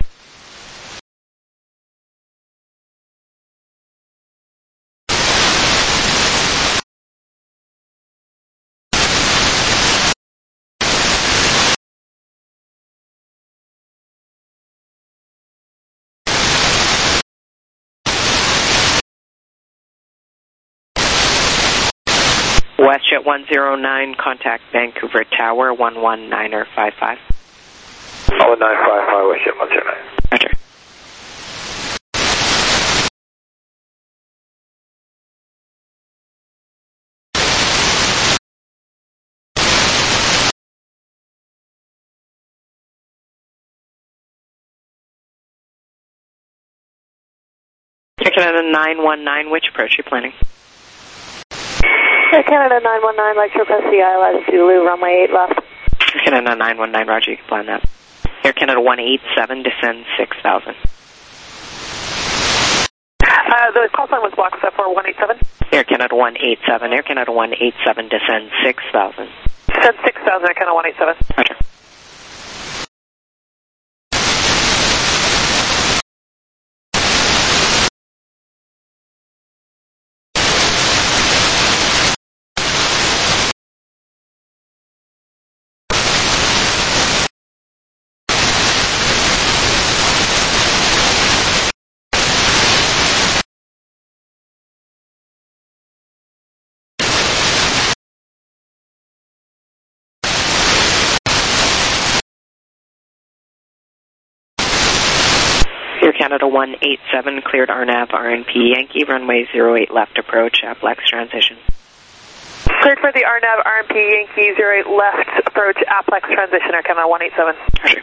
WestJet one zero nine, contact Vancouver Tower, one one niner five five. one nine five five, WestJet one zero nine. Roger. Air Canada nine one nine, which approach are you planning? Air Canada nine one nine, like to request the I L S Zulu, runway eight left. Air Canada nine one nine, roger, you can plan that. Air Canada one eighty-seven, descend six thousand. Uh, the call sign was blocked, is that for one eighty-seven? Air Canada one eighty-seven, Air Canada one eighty-seven, descend six thousand. Descend six thousand, Air Canada one eighty-seven. Roger. Air Canada one eighty-seven, cleared R NAV R N P Yankee, runway zero eight left, approach Aplex transition. Cleared for the R NAV R M P Yankee zero eight left, approach Aplex transition, Air Canada one eighty-seven. Roger.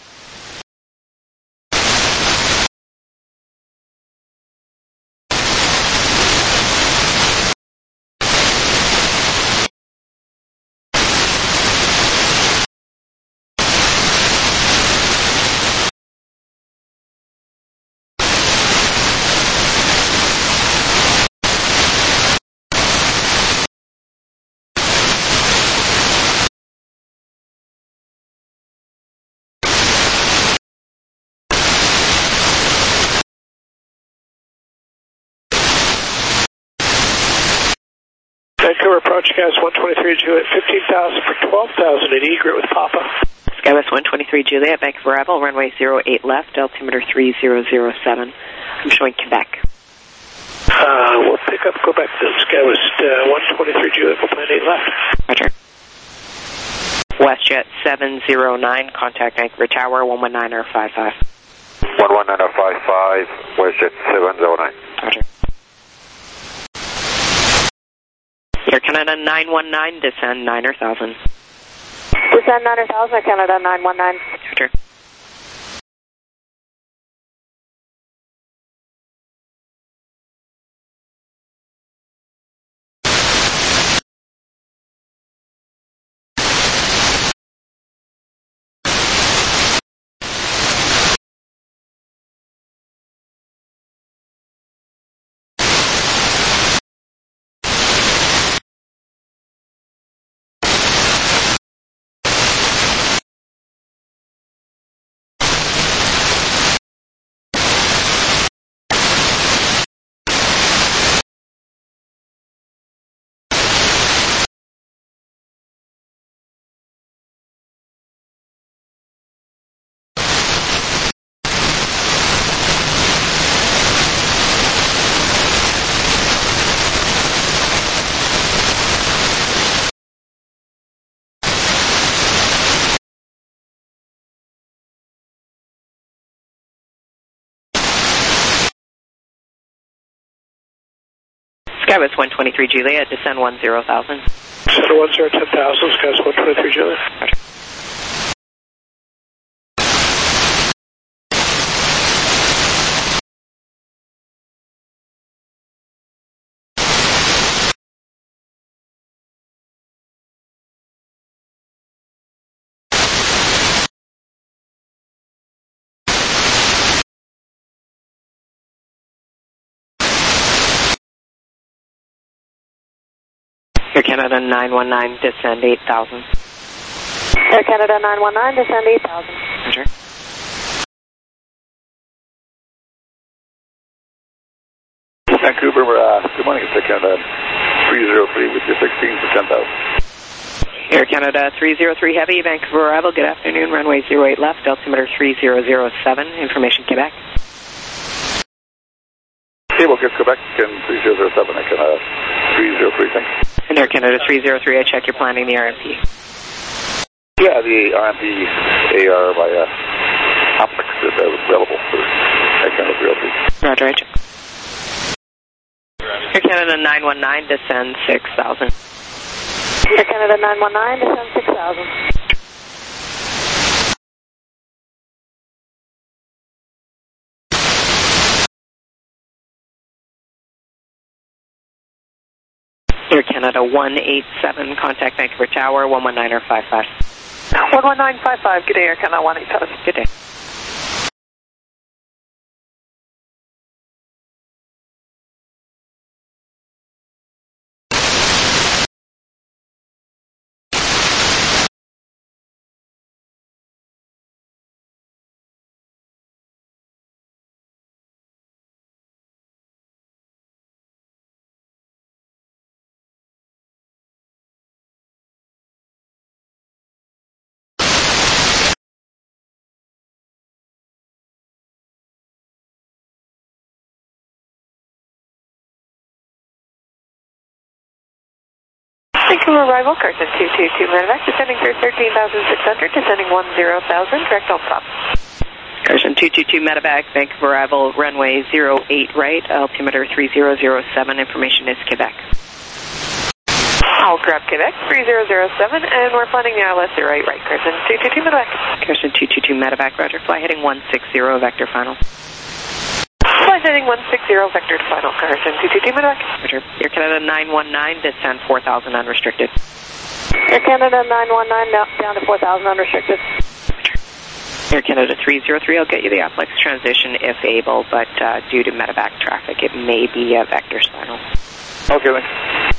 Vancouver approach Skywest one twenty-three Juliet, fifteen thousand for twelve thousand at egret with Papa. Skywest one twenty-three Juliet, Vancouver arrival, runway zero eight left, altimeter three zero zero seven. I'm showing Quebec. Uh, we'll pick up, go back to Skywest uh, one twenty-three Juliet, we'll plan eight left. Roger. WestJet seven zero nine, contact Vancouver Tower, one one niner five five. one one niner five five, WestJet seven zero nine. Roger. Air Canada Canada nine one nine, descend niner thousand. Descend niner thousand, Air Canada nine one nine. Roger. Skywest one twenty-three Juliet, descend one zero thousand. Center one zero ten thousand, Skywest one twenty-three Juliet. Roger. Air Canada nine one nine, descend eight thousand. Air Canada nine one nine, descend eight thousand. Roger. Vancouver, uh, good morning, it's Air Canada three zero three with your sixteen for ten thousand. Air Canada three zero three Heavy, Vancouver arrival, good afternoon, runway zero eight left, altimeter three zero zero seven, information Quebec. Cable gets Quebec and three zero zero seven, Air Canada three zero three, thanks. And Air Canada three zero three, I check you're planning the R M P. Yeah, the R M P A R by uh, complex is available for Air Canada three zero three. Roger, I check. Air Canada nine one nine, descend six thousand. Air Canada nine one nine, descend six thousand. Air Canada one eight seven, contact Vancouver Tower, one one nine five five. one one nine five five, good day, Air Canada one eight seven. Good day. Vancouver arrival, Carson two two two Medevac, descending for thirteen thousand six hundred, descending one zero thousand, direct on top. Carson two two two Medevac, Vancouver arrival, runway zero eight right, altimeter three zero zero seven, information is Quebec. I'll grab Quebec, three zero zero seven, and we're planning the I L S zero eight right, Carson two two two Medevac. Carson two two two Medevac, roger, fly heading one six zero, vector final. Fly heading one six zero, vector to final, Carson two two two Medevac. Roger, Air Canada nine one nine, descend four thousand unrestricted. Air Canada nine one nine, down to four thousand unrestricted. Air Canada three zero three, I'll get you the Oplex transition if able, but uh, due to medevac traffic, it may be a vector spinal. Okay, thanks.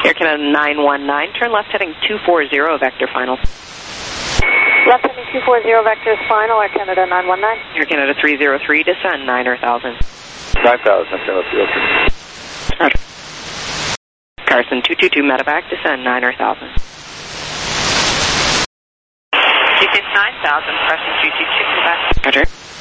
Air Canada nine one nine, turn left heading two four zero, vector final. Left heading two four zero, vectors final, Air Canada nine one nine. Air Canada three zero three, descend nine thousand. nine thousand, Air Canada three oh three. Roger. Carson two two two, medevac, descend nine thousand. G P S nine thousand, pressing two two two, medevac. Roger.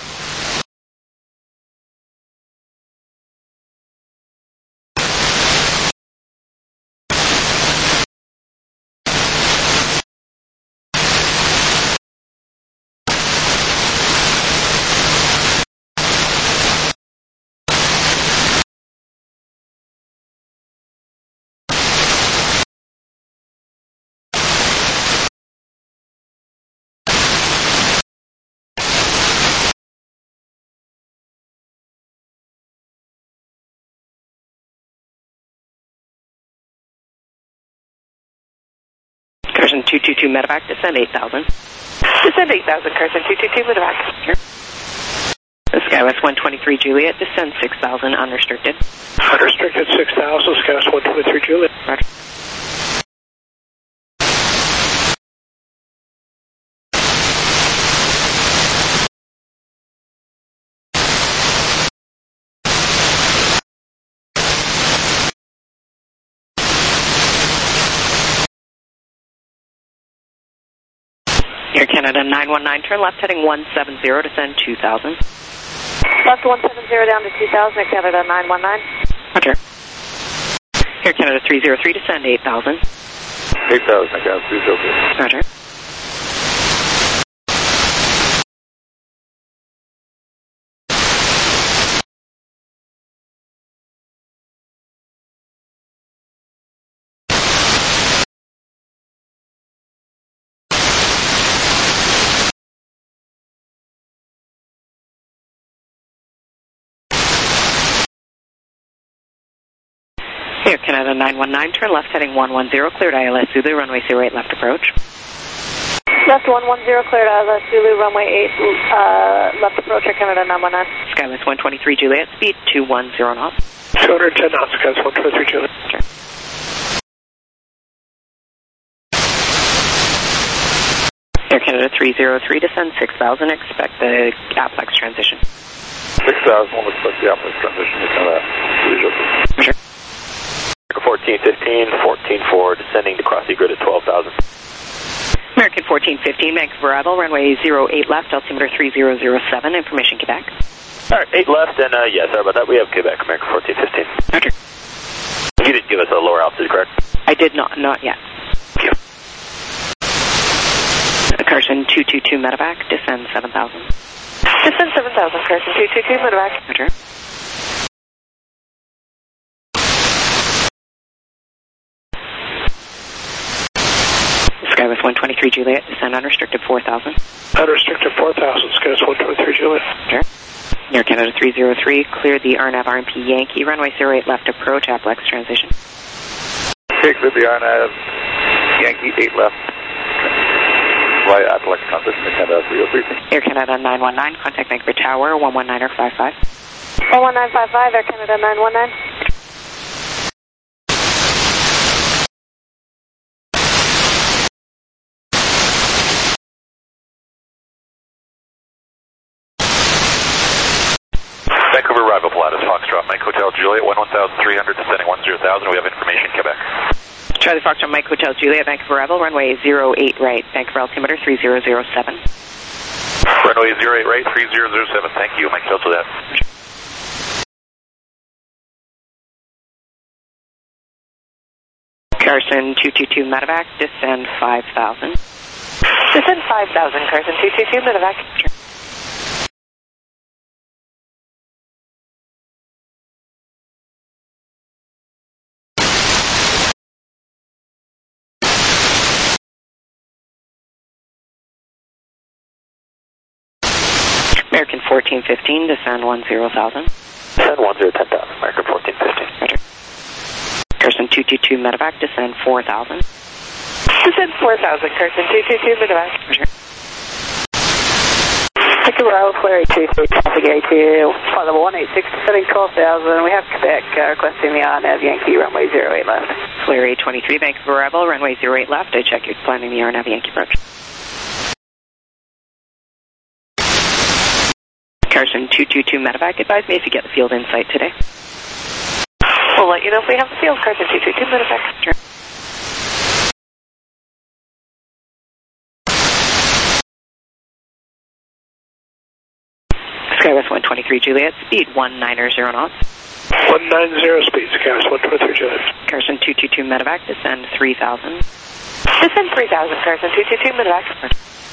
Carson two two two, medevac, descend eight thousand. Descend eight thousand, Carson two two two, medevac. Here. Skywest one twenty-three Juliet, descend six thousand, unrestricted. Unrestricted six thousand, Skywest one twenty-three Juliet. Roger. Air Canada nine one nine, turn left heading one seven zero, descend two thousand. Left one seven zero down to two thousand, Air Canada nine one nine. Roger. Air Canada three zero three, descend eight thousand. eight thousand, Air Canada three zero three. Roger. Air Canada nine one nine, turn left heading one one zero, cleared I L S Zulu, runway zero eight, left approach. Left one one zero, cleared I L S Zulu, runway eight, uh, left approach, Air Canada nine one nine. Skywest one twenty-three Juliet, speed two one zero knots. two hundred ten knots, Skywest one twenty-three Juliet. Sure. Air Canada three zero three, descend six thousand, expect the Aplex transition. six thousand, we'll expect the Aplex transition to come out. Sure. fourteen fifteen, fourteen four, descending to cross the grid at twelve thousand. American fourteen fifteen, Vancouver arrival, runway zero eight left, altimeter three zero zero seven, information Quebec. All right, eight left, and uh, yeah, sorry about that. We have Quebec, American fourteen fifteen. Roger. You didn't give us a lower altitude, correct? I did not, not yet. Thank you. Carson two two two, medevac, descend seven thousand. Descend seven thousand, Carson two two two, medevac. Roger. Skywest one twenty-three Juliet, descend unrestricted four thousand. Unrestricted four thousand, Skywest one twenty-three Juliet. Sure. Air Canada three zero three, clear the R N A V R M P Yankee, runway zero eight left approach, Aplex transition. Okay, clear the R N A V Yankee eight left. Via Aplex transition to Canada three oh three. Air Canada nine one nine, contact Vancouver Tower, one one nine five five. one one nine five five, Air Canada nine one nine. Vancouver arrival, Pilatus Foxtrot, Mike Hotel Juliet, one one thousand three hundred, descending one zero thousand. We have information, Quebec. Charlie Foxtrot, Mike Hotel Juliet, Vancouver arrival, runway zero eight right, Vancouver altimeter three zero zero seven. Runway zero eight right, three zero zero seven. Thank you, Mike Hotel Juliet. Carson two two two, medevac, descend five thousand. Descend five thousand, Carson two two two, medevac. Sure. American fourteen fifteen, descend one zero thousand. Descend one zero ten thousand, American fourteen fifteen. Roger. Carson two two two, medevac, descend four thousand. Descend four thousand, Carson two two two, medevac. Roger. Victor Bravo, Flare eight two three, traffic A two, flight level one eight six, descending twelve thousand. We have Quebec uh, requesting the R N A V Yankee, runway zero eight left. Flare eight twenty-three, Vancouver Rebel, runway zero eight left. I check you're planning the R N A V Yankee approach. Carson two two two Medevac, advise me if you get the field insight today. We'll let you know if we have the field. Carson two two two Medevac. Skywest one twenty-three Juliet, speed one nine zero knots. one ninety speed, Skywest one twenty-three Juliet. Carson two two two Medevac, descend three thousand. Descend three thousand, Carson two two two Medevac.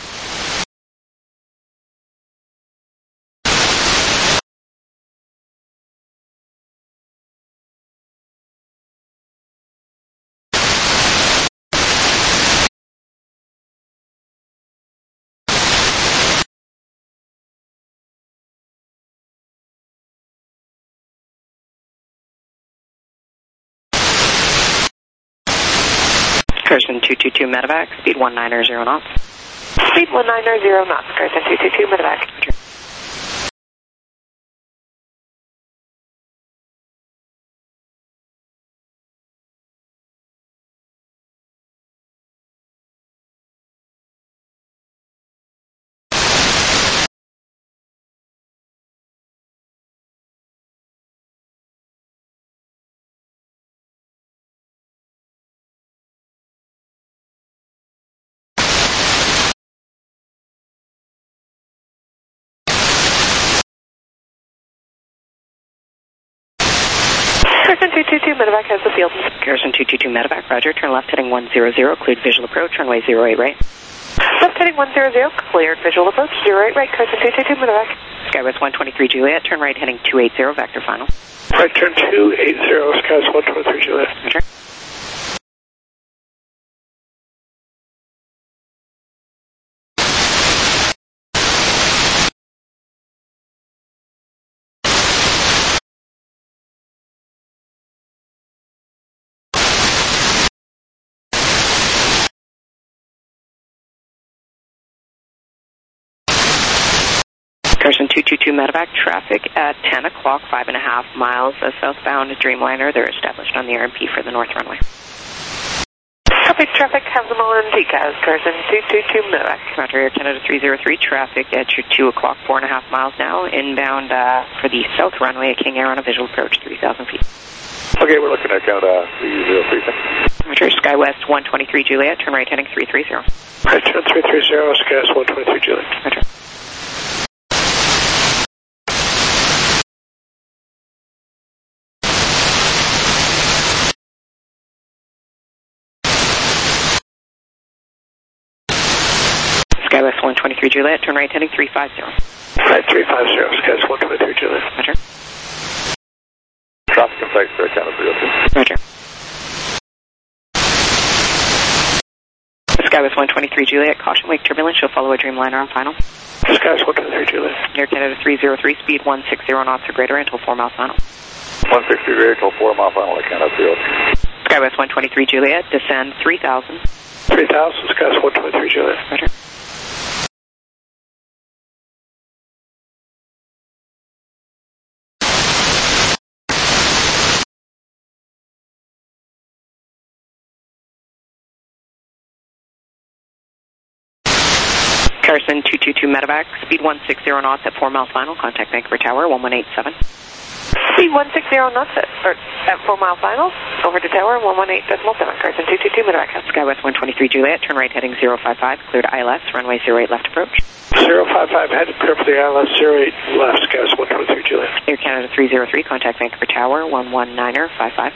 Carson two two two Medevac, speed one nine zero knots. Speed one nine zero knots, Carson two two two Medevac. Carson two two two Medevac has the field. Carson two two two Medevac, roger. Turn left heading one zero zero, cleared visual approach, runway zero eight right. Left heading one zero zero, cleared visual approach, zero eight right, Carson two two two Medevac. Skywest one twenty-three Juliet, turn right heading two eighty, vector final. Right turn two eighty, Skywest one twenty-three Juliet. Roger. Carson two two two Medevac, traffic at ten o'clock, five and a half miles uh, southbound Dreamliner. They're established on the R M P for the north runway. Copy, traffic, have them all in T C A S, Carson two two two Medevac. Roger, Air Canada three zero three, traffic at your two o'clock, four and a half miles now, inbound uh, for the south runway at King Air on a visual approach, three thousand feet. Okay, we're looking at Canada three zero three. Roger, Skywest one twenty-three Juliet, turn right heading three thirty. Right turn three thirty, Skywest one twenty-three Juliet. Roger. Skywest one twenty-three Juliet, turn right heading three fifty. Right three fifty, Skywest one twenty-three Juliet. Roger. Traffic in place for Canada three zero two. Roger. Skywest one twenty-three Juliet, caution wake turbulence, you'll follow a Dreamliner on final. Skywest one twenty-three Juliet. Air Canada three zero three, speed one sixty knots or greater until four miles final. one sixty greater until four mile final at Canada three zero two. Skywest one twenty-three Juliet, descend three thousand. three thousand, Skywest one twenty-three Juliet. Roger. Carson two two two Medevac, speed one sixty knots at four miles final, contact Vancouver Tower one one eight seven. Speed one sixty knots at, or at four mile final, over to Tower one one eight decimal seven, Carson two two two Medevac. Skywest one twenty-three Juliet, turn right heading zero five five, cleared I L S, runway zero eight left approach. zero five five, headed clear for the I L S, zero eight left, Skywest one twenty-three Juliet. Air Canada three zero three, contact Vancouver Tower one one nine five five.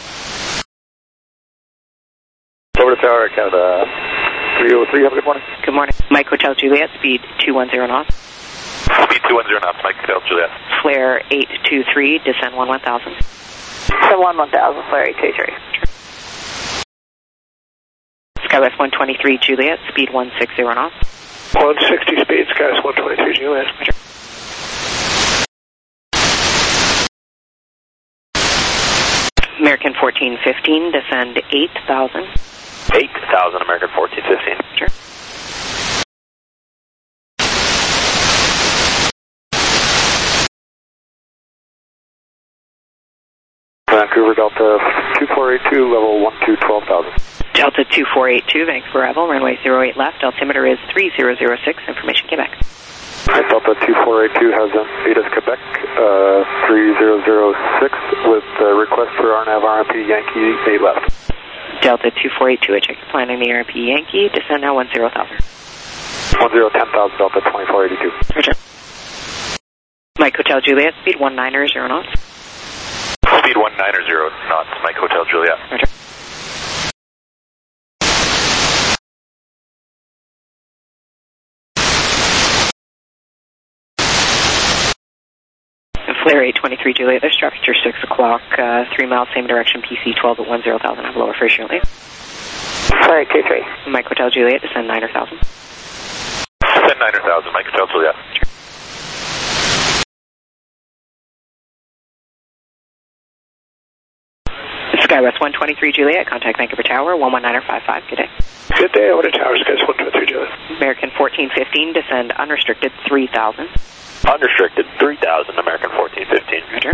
Over to Tower, Canada three zero three, have a good morning. Good morning. Mike Hotel Juliet, speed two one zero knots. Speed two one zero knots, Mike Hotel Juliet. Flare eight two three, descend one one thousand. Descend one one thousand, flare eight two three. Skywest one twenty-three Juliet, speed one sixty knots. one sixty speed, Skywest one twenty-three Juliet. Roger. American fourteen fifteen, descend eight thousand. eight thousand, American fourteen fifteen. Sure. Vancouver, Delta two four eight two, level one two, twelve thousand. Delta two four eight two, Vancouver arrival, runway zero eight left, altimeter is three zero zero six, information Quebec. Right, Delta two four eight two has an A D I S Quebec, uh, three zero zero six with a request for R N A V R M P Yankee eight left. Delta two four eight two, I check plan in the R M P Yankee, descend now one zero thousand. one zero, ten thousand, Delta twenty-four eighty-two. Roger. Mike Hotel Juliet, speed one niner zero knots. Speed one niner zero knots, Mike Hotel Juliet. Roger. Flare eight twenty-three Juliet, there's traffic through six o'clock, uh, three miles, same direction, P C twelve at one zero thousand, have lower for shortly. Flare eight two three. Mike Hotel Juliet, descend niner thousand. Descend niner thousand, Mike Hotel Juliet. Sure. SkyWest one twenty-three Juliet, contact Vancouver Tower, one one niner five five, good day. Good day, Order Tower, SkyWest one twenty-three Juliet. American fourteen fifteen, descend unrestricted three thousand. Unrestricted three thousand, American fourteen fifteen. Roger.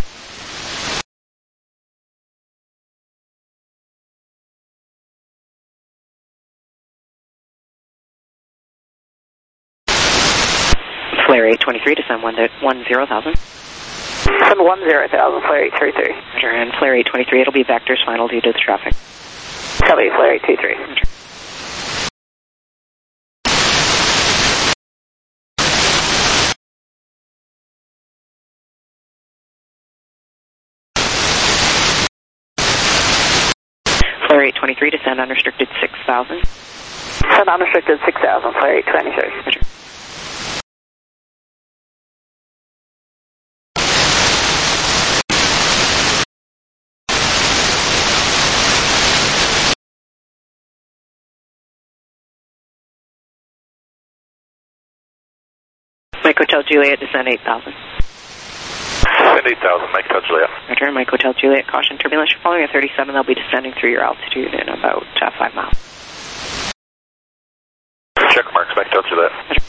Flare eight twenty-three, descend one zero thousand. Descend one zero thousand, Flare eight three three. Roger, and Flare eight twenty-three, it'll be vectors final due to the traffic. Copy, Flare eight two three. Roger. Flare eight twenty-three, descend unrestricted six thousand. Descend unrestricted six thousand, Flare eight twenty-three. Roger. Mike Hotel Juliet, descend eight thousand. Descend eight thousand, Mike Hotel Juliet. Roger, Mike Hotel Juliet, caution turbulence. You're following a thirty-seven, they'll be descending through your altitude in about uh, five miles. Check marks, Mike Hotel Juliet. Roger.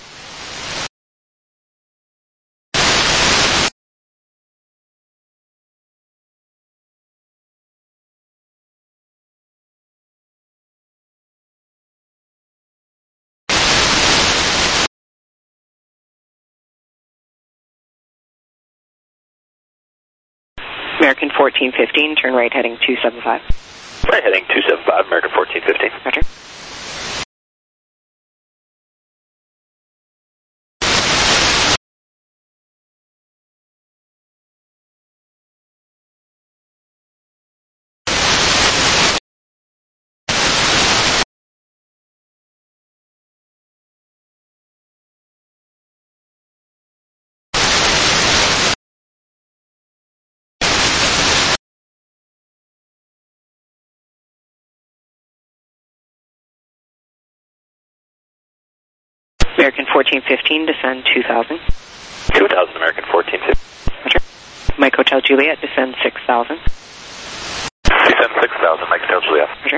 American fourteen fifteen, turn right heading two seven five. Right heading two seven five, American fourteen fifteen. Roger. American fourteen fifteen, descend two thousand. two thousand, American fourteen fifteen. Roger. Mike Hotel Juliet, descend six thousand. Descend six thousand, Mike Hotel Juliet. Roger.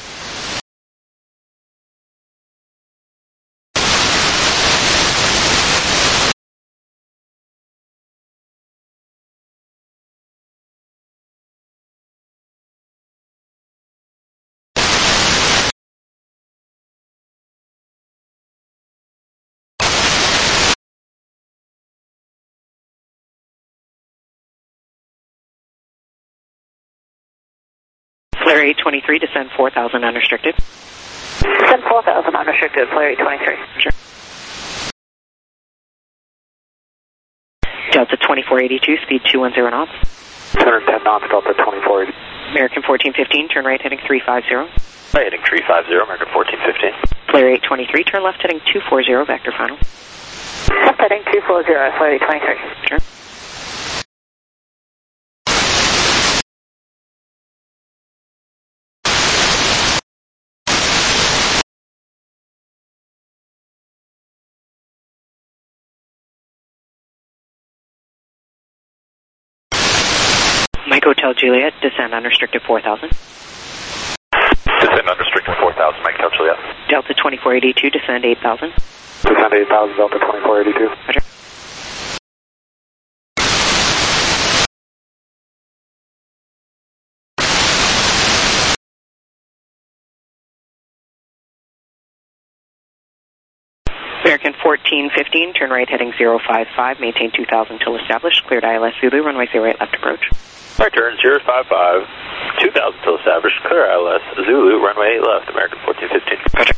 Flare eight twenty-three, descend four thousand unrestricted. Descend four thousand unrestricted, Flare eight twenty-three. Sure. Delta twenty-four eighty-two, speed two one zero knots. two hundred ten knots, Delta twenty-four eighty. American fourteen fifteen, turn right heading three five zero. Right heading three five zero, American fourteen fifteen. Flare eight twenty-three, turn left heading two four zero, vector final. Left heading two four zero, Flare eight twenty-three. Sure. Mike Hotel Juliet, descend unrestricted four thousand. Descend unrestricted four thousand, Mike Hotel Juliet. Delta twenty-four eighty-two, descend eight thousand. Descend eight thousand, Delta twenty-four eighty-two. Roger. American fourteen fifteen, turn right heading zero five five, maintain two thousand till established, cleared I L S Zulu, runway zero eight left approach. Right turn zero five five, two thousand till established, clear I L S Zulu, runway left, American fourteen fifteen. Roger.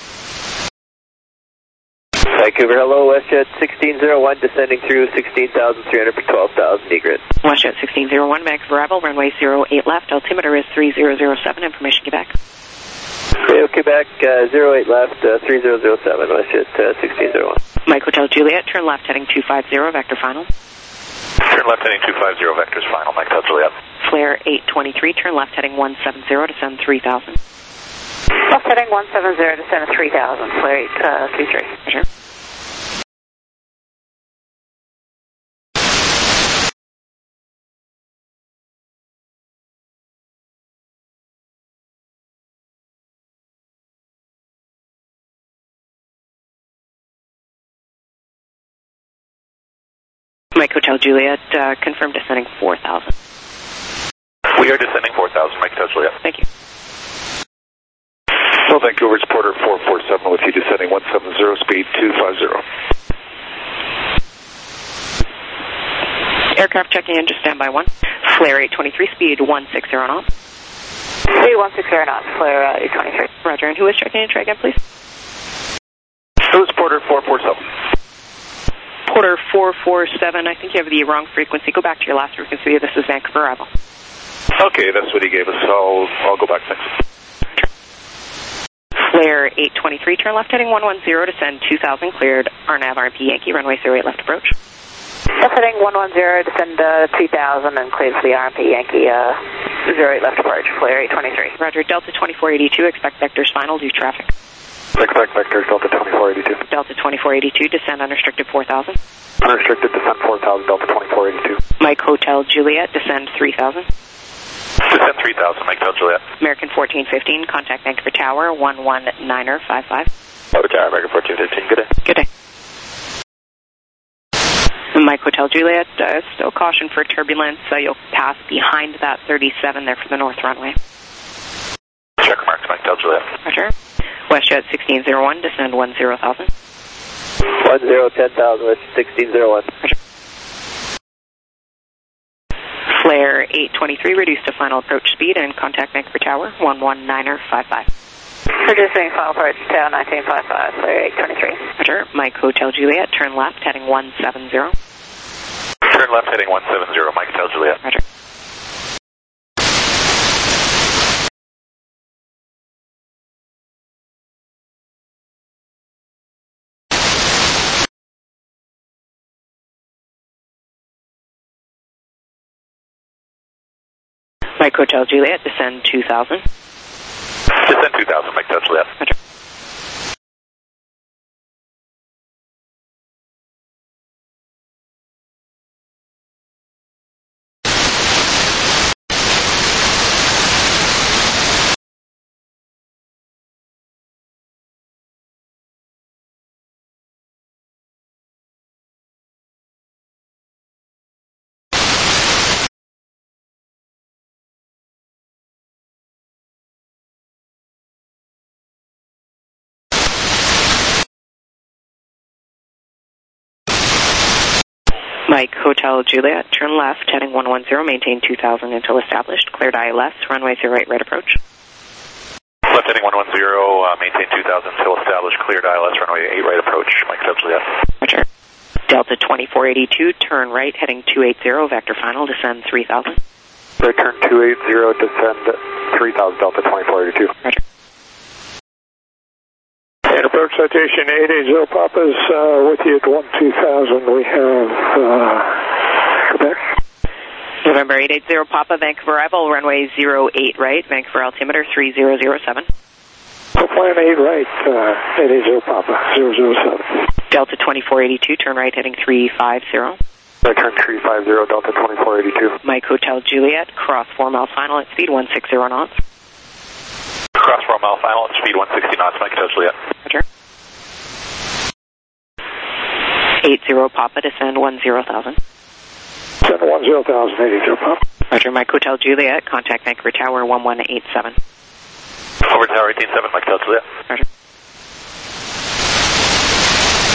Vancouver, hello, WestJet sixteen oh one, descending through sixteen thousand three hundred for twelve thousand, egret. WestJet sixteen oh one, Vancouver arrival, runway zero eight left, altimeter is three zero zero seven, information Quebec. Radio Quebec, uh, zero eight left, uh, three zero zero seven, WestJet uh, sixteen oh one. Mike Hotel Juliet, turn left heading two five zero, vector final. Turn left heading two five zero, vectors final, Mike Hotel Juliet. Flare eight twenty-three, turn left heading one seven zero, descend three thousand. Left heading one seven zero, descend three thousand, flare eight two three. Roger. Mike Hotel Juliet, uh, confirmed descending four thousand. We are descending four thousand, Mike Hotel Juliet. Thank you. Well, Vancouver, it's Porter four four seven with you descending one seven zero, speed two five zero. Aircraft checking in, just standby one. Flare eight twenty-three, speed one six zero knots. Speed one six zero knots, flare uh, eight twenty-three. Roger, and who is checking in? Try again, please. It was Porter four four seven. Porter four four seven, I think you have the wrong frequency. Go back to your last frequency. This is Vancouver arrival. Okay, that's what he gave us. I'll, I'll go back next. Flare eight twenty-three, turn left heading one one zero, descend two thousand, cleared R N A V R M P Yankee, runway zero eight left approach. Left heading one one zero, descend uh, two thousand, and cleared for the R M P Yankee, uh, zero eight left approach, flare eight twenty-three. Roger, Delta twenty-four eighty-two, expect vectors final, due traffic. Expect vectors, Delta twenty-four eighty-two. Delta twenty-four eighty-two, descend unrestricted four thousand. Unrestricted, descend four thousand, Delta twenty-four eighty-two. Mike Hotel Juliet, descend three thousand. Descend three thousand, Mike Hotel Juliet. American fourteen fifteen, contact Vancouver Tower, one one niner five five. Over Tower, American fourteen fifteen, good day. Good day. Mike Hotel Juliet, uh, still caution for turbulence. Uh, you'll pass behind that thirty-seven there for the north runway. Check marks, Mike Hotel Juliet. Roger. WestJet sixteen oh one, descend one zero thousand. one zero ten thousand, West sixteen oh one. Roger. Flare eight twenty-three, reduced to final approach speed and contact Vancouver Tower, one one niner five five. Reducing final approach, Tower nineteen five five, flare eight twenty-three. Roger. Mike Hotel Juliet, turn left heading one seven zero. Turn left heading one seven zero, Mike Hotel Juliet. Roger. Mike Hotel Juliet, descend two thousand. Descend two thousand, Mike Hotel Juliet. Roger. Mike Hotel Juliet, turn left, heading one one zero, maintain two thousand until established, cleared I L S, runway zero eight right approach. Left heading one one zero, uh, maintain two thousand until established, cleared I L S, runway eight right approach, Mike Hotel Juliet. Roger. Delta twenty-four eighty-two, turn right, heading two eighty, vector final, descend three thousand. Return two eighty, descend three thousand, Delta twenty-four eighty-two. Roger. And approach citation eight eighty Papa's uh, with you at one two thousand. We have uh, Quebec. November eight eighty Papa, Vancouver arrival, runway zero eight right, Vancouver altimeter three zero zero seven. So plan eight right, uh, eight eighty Papa, zero zero seven. Delta twenty-four eighty-two, turn right heading three five zero. Return three five zero, Delta twenty-four eighty-two. Mike Hotel Juliet, cross four mile final at speed one sixty knots. Cross four mile final at speed one sixty knots, Mike Hotel Juliet. Roger. eight zero Papa, descend one zero thousand. Descend one zero thousand, eight eighty Papa. Roger, Mike Hotel Juliet, contact Vancouver Tower one one eight seven. Over Tower eighteen seven, Mike Hotel Juliet. Roger.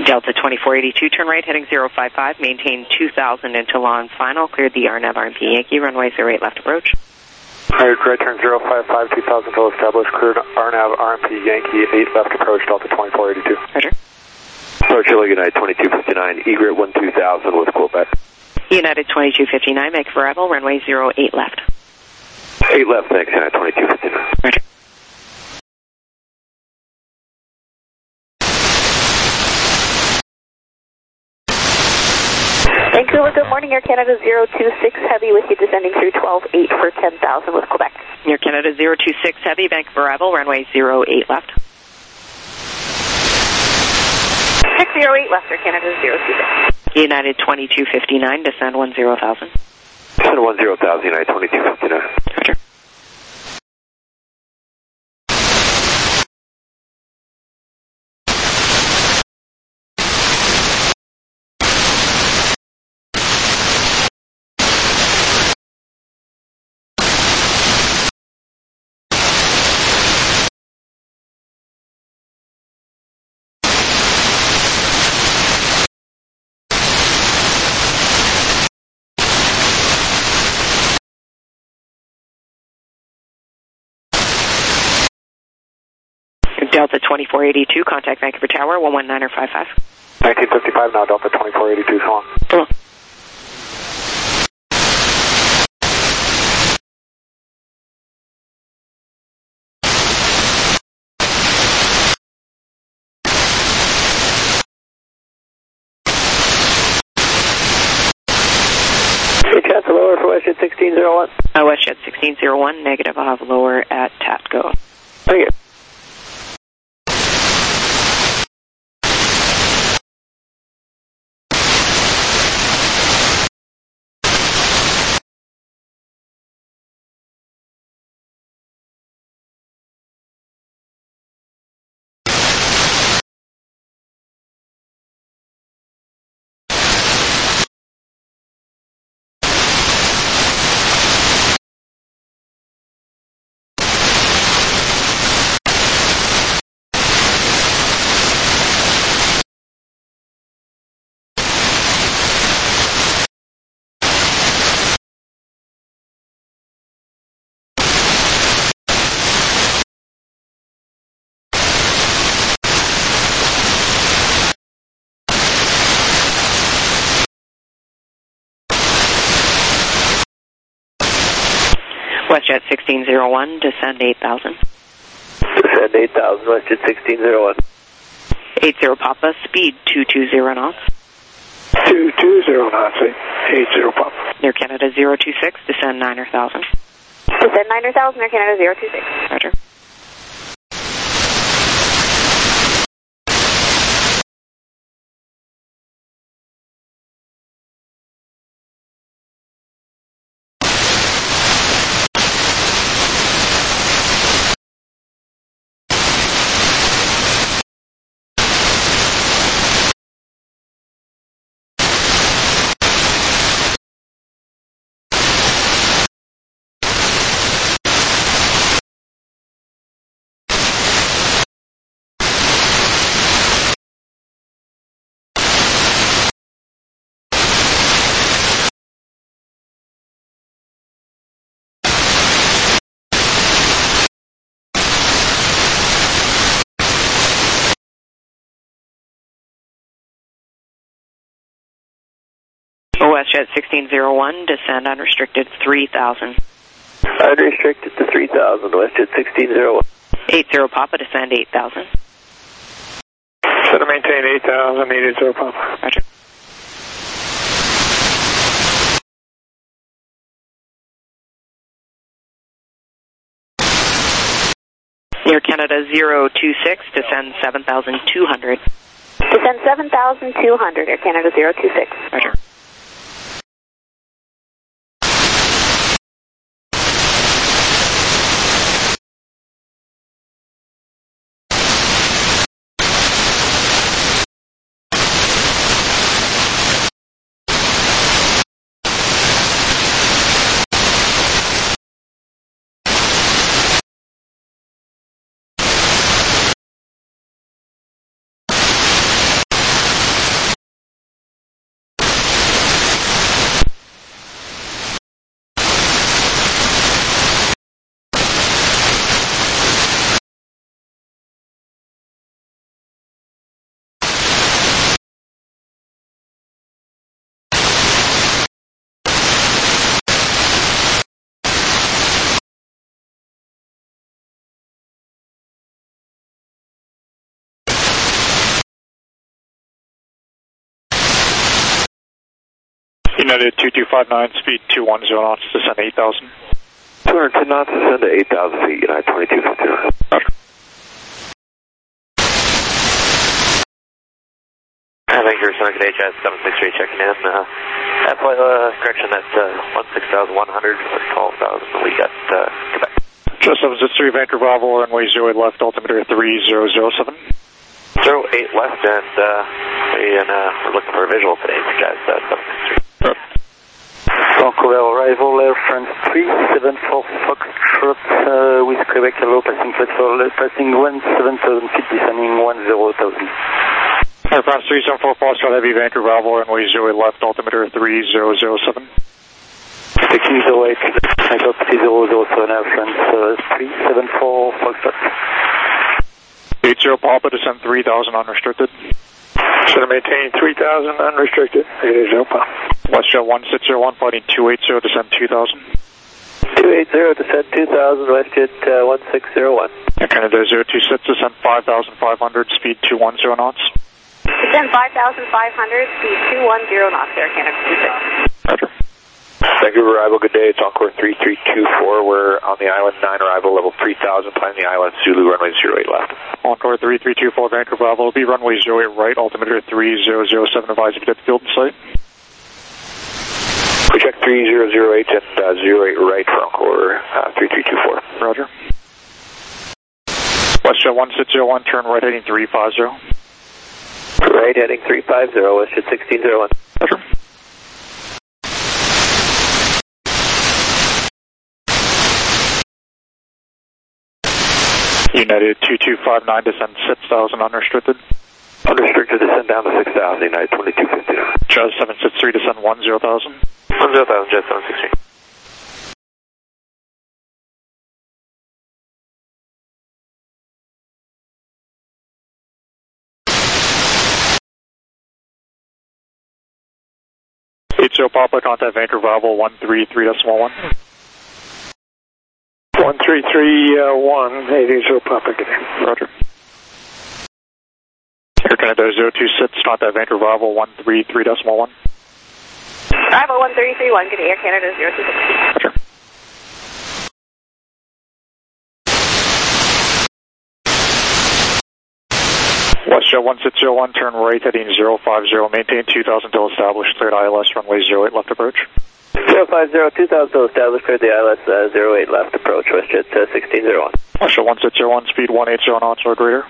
Delta twenty-four eighty-two, turn right heading zero five five, maintain two thousand into Lawns final, cleared the R N A V R M P Yankee, runway zero eight left approach. Alright, right turn zero five five, two thousand till established, cleared R N A V R M P Yankee, eight left approach, Delta twenty-four eighty-two. Roger. Approach United twenty-two fifty-nine, egret one two thousand with Quebec. United twenty-two fifty-nine, make for arrival, runway zero eight left. eight left, thanks, United twenty-two fifty-nine. Roger. Vancouver, good morning. Air Canada zero two six Heavy with you descending through twelve eight for ten thousand with Quebec. Air Canada zero two six Heavy, bank of arrival, runway zero eight left. six zero eight left, Air Canada zero two six. United twenty-two fifty-nine, descend one zero thousand. Descend one zero thousand, United twenty-two fifty-nine. Roger. Delta twenty-four eighty-two, contact Vancouver Tower, one one nine or five five. nineteen fifty-five now, Delta twenty-four eighty-two, so long. So long. Cancel lower for WestJet sixteen oh one. Uh, WestJet sixteen oh one, negative, I'll have lower at Tatco. Thank you. WestJet sixteen oh one, descend eight thousand. Descend eight thousand, WestJet sixteen oh one. eighty Papa, speed two two zero knots. two two zero knots, eighty Papa. Air Canada zero two six, descend nine thousand. Descend nine thousand, Air Canada zero two six. Roger. WestJet sixteen oh one, descend unrestricted three thousand. Unrestricted to three thousand, WestJet sixteen oh one. eighty Papa, descend eight thousand. Center maintain eight thousand, eighty Papa. Roger. Air Canada zero two six, descend seven thousand two hundred. Descend seven thousand two hundred, Air Canada zero two six. Roger. United two two five nine, speed two one zero knots, descend eight thousand. two hundred ten knots, descend to eight thousand feet, United twenty-two fifty. Roger. Uh, Vancouver Sunken H S seven six three checking in. Uh, that flight, uh, correction, that's uh, sixteen one hundred for twelve thousand. We got uh, Quebec. Just seven six three, Vancouver Bravo, runway zero eight left, altimeter three zero zero seven. zero eight left, and uh, we, and, uh, we're looking for a visual today for Jazz uh, seven six three. Vancouver arrival, Air France three seven four Foxtrot uh, with Quebec, hello, passing platform, passing one seven thousand feet, descending one zero thousand. Air France three seven four Foxtrot Heavy, Vancouver Bravo, runway zero eight left, altimeter three zero zero seven. Taking zero eight, I got three zero zero seven, Air France uh, three seven four Foxtrot. eight zero Papa, descend three thousand unrestricted. Should have maintained three thousand unrestricted. eight zero Papa. WestJet one six zero one, fighting two eight zero, descend two thousand. two eight zero, descend two thousand, WestJet uh, one six zero one. Air Canada zero two six, descend five thousand five hundred, speed two one zero knots. Descend five thousand five hundred, speed two one zero knots, Air Canada two six. Roger. Vancouver arrival, good day. It's Encore three three two four. We're on the island nine arrival, level three thousand, planning the island Zulu, runway zero eight left. Encore three three two four, Vancouver Bravo, will be runway zero eight right, altimeter three zero zero seven, advise if you get the field in sight. We check three zero zero eight and uh, zero eight right for Encore uh, three three two four. Roger. WestJet one six zero one, turn right heading three five zero. Right heading three five zero, WestJet sixteen zero one. Roger. United two two five nine, descend six thousand unrestricted. Unrestricted, descend down to six thousand, United twenty-two fifty. Jazz seven six three, descend one zero thousand. one zero thousand, Jazz seven six three. eight zero Papa, contact Vancouver Bravo one three three decimal one. one three three one, eight zero Papa, good day. Roger. Air Canada zero two six, contact Vancouver Bravo one three three decimal one. Bravo one three three one, good day, Air Canada zero two six. Roger. WestJet one six zero one, turn right heading zero five zero, maintain two thousand till established, cleared I L S, runway zero eight left approach. zero five zero, two thousand till established, cleared the I L S, uh, zero eight left approach, WestJet uh, sixteen zero one. WestJet one six zero one, speed one eight zero knots or greater.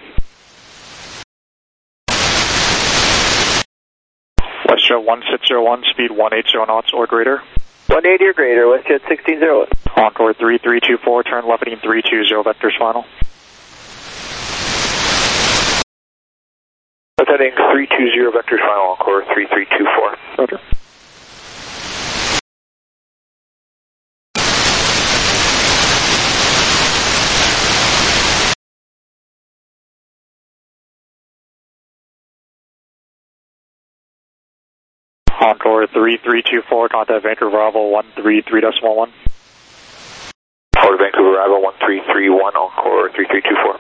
WestJet one six zero one, speed one eight zero knots or greater. one eighty or greater, WestJet sixteen zero one. Encore three three two four, turn left heading three two zero, vectors final. Left heading three two zero, vectors final, Encore three three two four. Roger. Encore three three two four, contact Vancouver Bravo one three three decimal one. Encore Vancouver arrival one three three one, Encore three three two four.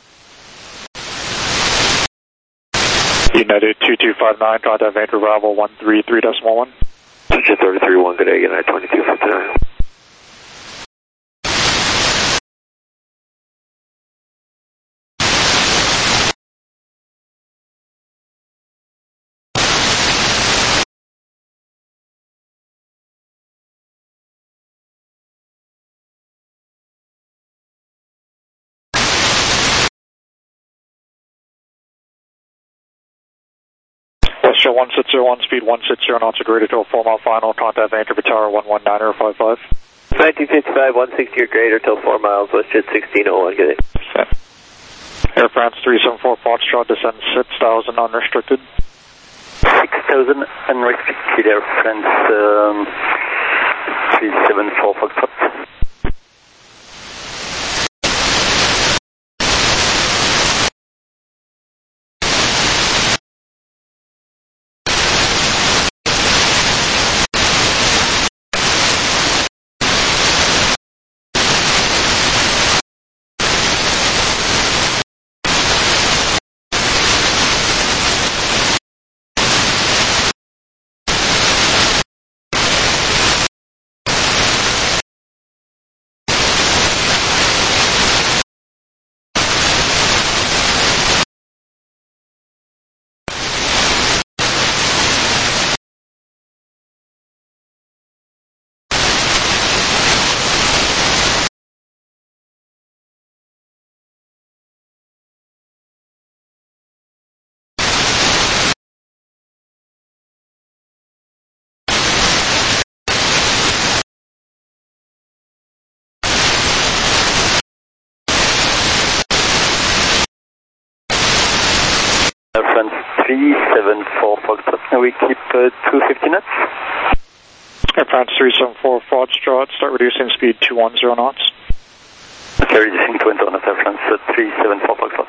United two two five nine, contact Vancouver Bravo one three three decimal one. Jet thirty-three one, good day, United twenty-two fifty-nine. WestJet one six zero one, speed one six zero knots or greater to a four mile final, contact Vancouver Tower one one nine zero five five. nineteen fifty-five, one sixty or greater till four miles, WestJet sixteen oh one, good day. Set. Air France three seven four Foxtrot, descend six thousand unrestricted. six thousand unrestricted, Air France um, three seven four Foxtrot. France three seven four Foxtrot. Now we keep uh, two fifty knots. Air France three seven four Foxtrot, start reducing speed two one zero knots. Okay, reducing to one knots, Air France uh, three seven four Foxtrot.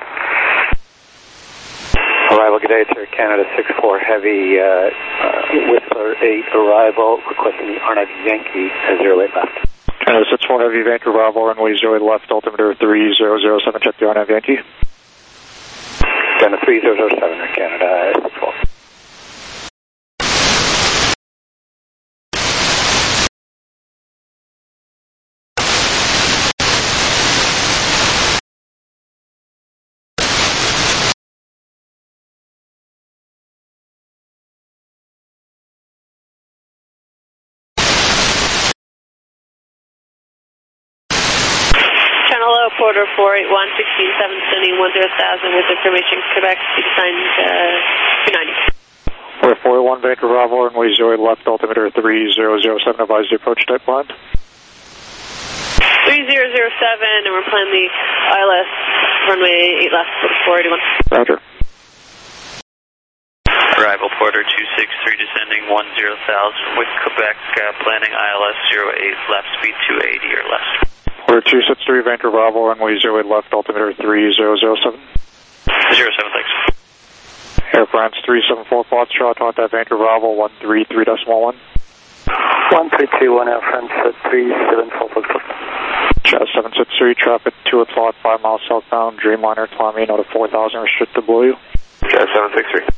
Arrival, good day, it's Air Canada six four Heavy, uh, uh, Whistler eight, arrival, requesting the R N A V Yankee, uh, zero eight left. Canada six four Heavy, Vancouver Bravo, runway zero eight left, altimeter three zero zero seven, check the R N A V Yankee. Canada three zero zero seven, Air Canada six four. Hello, Porter four eight one, sixteen seven, sending one zero thousand with information Quebec, signed uh, two ninety. We're four eight one Vancouver Bravo, runway zero eight left, altimeter three zero zero seven, advise the approach type blind. three zero zero seven, and we're planning the I L S runway eight left for four eighty-one. Roger. Arrival Porter two six three, descending one zero thousand with Quebec, uh, planning I L S zero eight left, speed two eighty or less. We're two six three Vancouver Bravo, runway zero eight left, altimeter three zero zero seven. zero seven, thanks. Air France three seven four Foxtrot, contact Vancouver Bravo, one three three decimal one. one three three one Air France uh, three seven four Foxtrot. Jazz seven six three, traffic two o'clock, five miles southbound, Dreamliner, climb in out of four thousand, restricted below you. Jazz seven six three.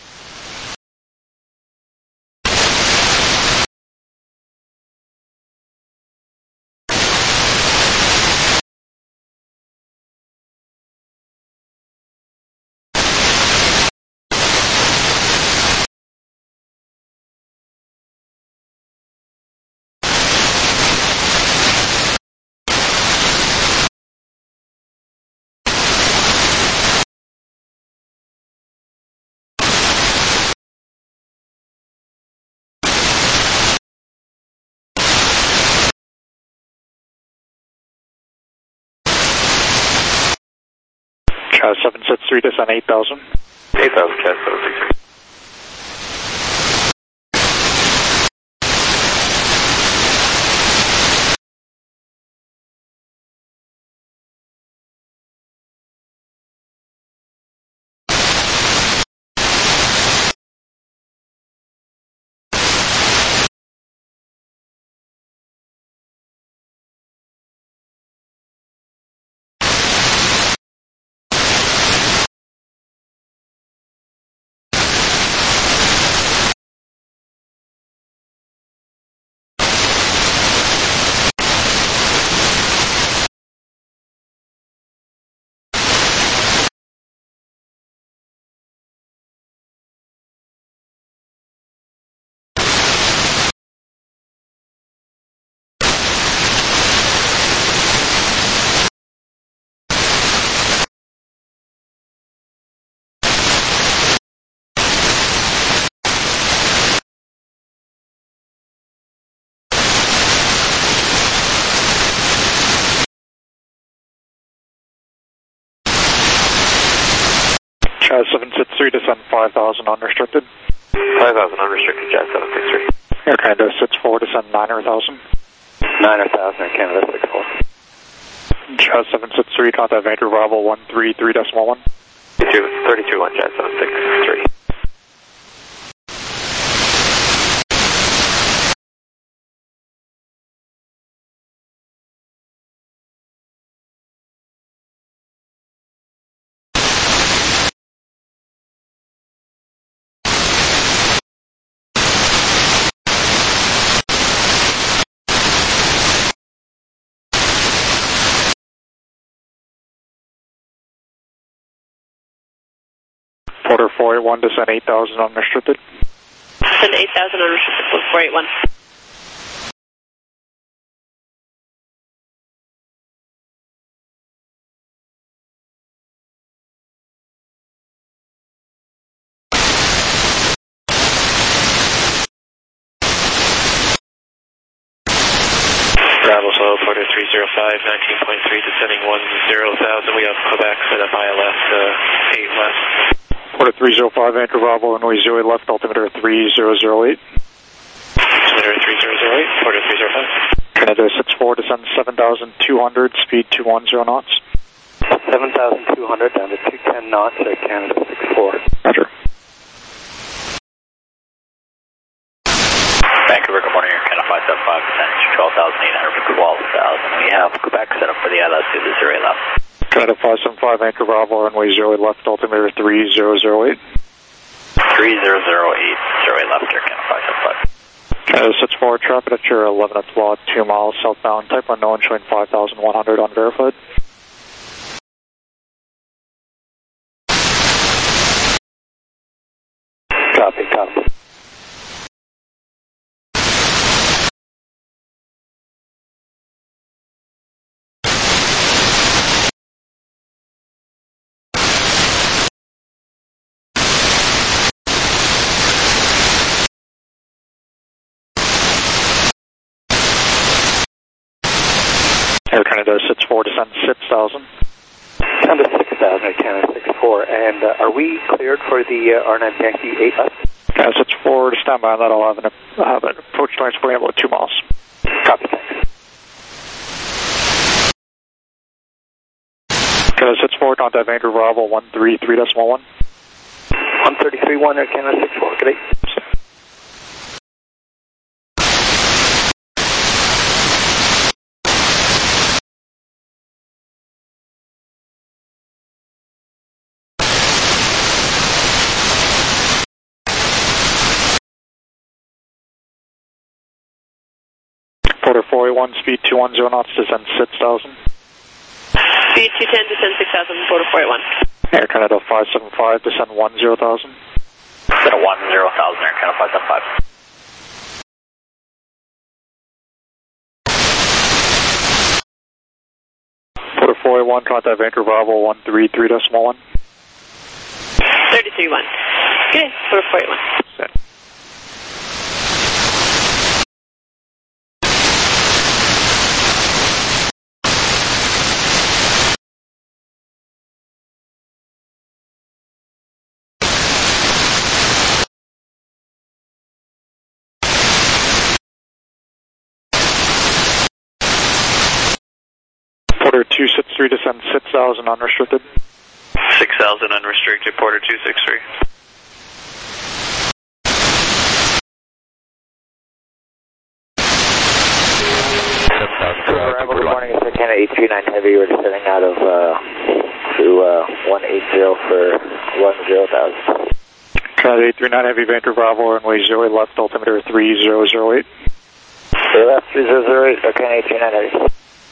Jazz seven six three, descend eight thousand. eight thousand, Jazz seven six three. Jazz seven six three, descend five thousand, unrestricted. five thousand, unrestricted, Jazz seven six three. Air Canada six four, descend nine thousand. nine thousand, Air Canada six four. Jazz seven six three, contact Vancouver Bravo, one three three decimal one. thirty-two one, Jazz seven six three. Porter four eight one, descend eight thousand, unrestricted. Descend eight thousand, unrestricted, four eight one. Bravo, slow, Porter three zero five, nineteen point three, descending one zero thousand. We have Quebec set up I L S uh, eight left. Porter three zero five, Anchor Bravo, runway zero eight left, altimeter three zero zero eight. Altimeter three zero zero eight, Porter three zero five. Canada six four, descend seven thousand two hundred, speed two one zero knots. seven thousand two hundred down to two ten knots at Canada six four. Roger. Vancouver, good morning, Canada five seven five, percentage twelve thousand eight hundred for twelve thousand. We have Quebec set up for the I L S Zulu zero eight left. Canada five seven five, Anchor Bravo, runway zero eight left, altimeter three zero zero eight. three zero zero eight, zero eight left, here, Canada five seven five. Canada six four, traffic at your eleven at law, two miles southbound, type unknown, showing five thousand one hundred unverified. Copy, copy. Air Canada six four, descend six thousand. Down to six thousand at Canada six four. And uh, are we cleared for the uh, R N A V Yankee eight left? Canada six four, stand by on that. I'll have an, have an approach noise for you about two miles. Copy, thanks. Canada six four, contact Vancouver Bravo one three three decimal one. one thirty-three point one at Canada six four. Good day. Porter four eight one, speed two one zero knots, descend six thousand. Speed two ten, descend six thousand, Porter four eight one. Air Canada five seven five, descend one zero thousand. Descend one zero thousand, Air Canada five seven five. Porter four eight one, contact Vancouver Bravo one three three decimal one. thirty-three one. Good day, Porter four eight one. Set. Porter two six three, descend six thousand unrestricted. six thousand unrestricted, Porter two six three. Arrival, good morning, it's Canada eight three nine Heavy. We're descending out of uh, through uh, one eight zero for one zero thousand. Canada eight three nine Heavy, Vancouver Bravo, runway zero eight left, altimeter three zero zero eight. Zero left, three zero zero eight, Canada eight three nine Heavy.